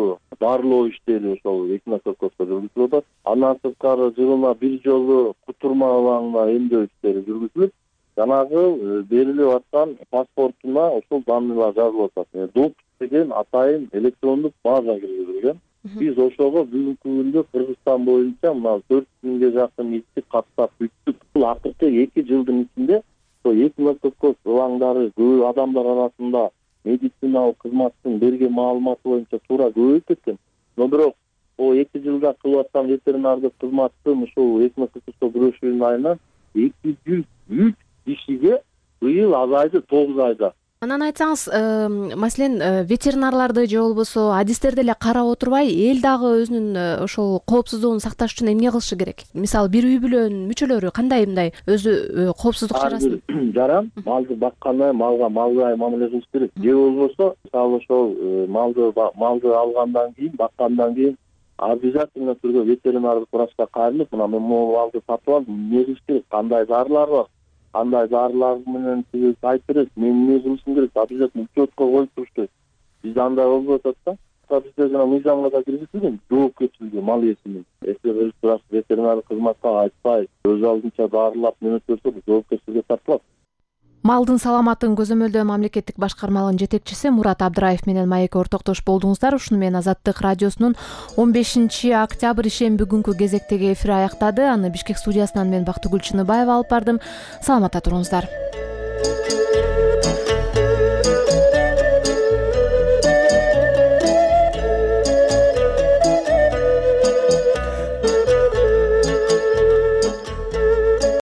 дарылоо иштери ошол экинококоско жүргүзүлүп атат. Андан сырткары жылына бир жолу кутурма алаңына эмдөө иштери жүргүзүлүп, жанагы берилип аткан паспортуна ошол данныйлар жазылып атат. Допуск деген атайын электрондук база киргизилген. Биз ошого бүгүнкү күндө Кыргызстан боюнча мына төрт миңге жакын ишти каттап бүттүк. Бул акыркы эки жылдын ичинде ошо экинококос ылаңдары көп адамдар арасында медициналык кызматтын берген маалыматы боюнча туура көбөйүп кеткен. Но бирок о эки жылда кылып аткан ветеринардык кызматтын ушул экинококоско күрөшүүнүн айынан эки жүз үч кишиге быйыл азайды тогуз айда. Анан айтсаңыз, маселен, ветеринарларды же болбосо адистерди эле карап отурбай, эл дагы өзүнүн ошол коопсуздугун сакташ үчүн эмне кылышы керек? Мисалы, бир үй бүлөнүн мүчөлөрү кандай мындай өзү коопсуздук чарасын? Жаран малды баккандай малга малгай мамиле кылыш керек. Же болбосо, мисалы ошол малды малды алгандан кийин, баккандан кийин обязательно түрдө ветеринардык врачка кайрылып, мына мен могу малды сатып алдым, эмне кылыш керек, кандай дарылар бар, кандай дарылар менен сиз айтып берет, мен эмне кылышым керек, обязательно учетко коюп туруш керек. Бизде андай болуп атат да. Бизде жана мыйзамга да киргизилген жоопкерчилиги мал ээсинин. Эсеби ветеринардык кызматка айтпай, өз алдынча дарылап нөмөтөрсө жоопкерчиликке тартылат. Малдын саламатын көзөмөлдөө мамлекеттик башкармалыгынын жетекчиси Мурат Абдыраев менен маекке ортоктош болдуңуздар. Ушуну менен Азаттык радиосунун он бешинчи октябрь ишен бүгүнкү кезектеги эфири аяктады. Аны Бишкек студиясынан мен Бактыгүл Чыныбаева алып бардым. Саламатта туруңуздар.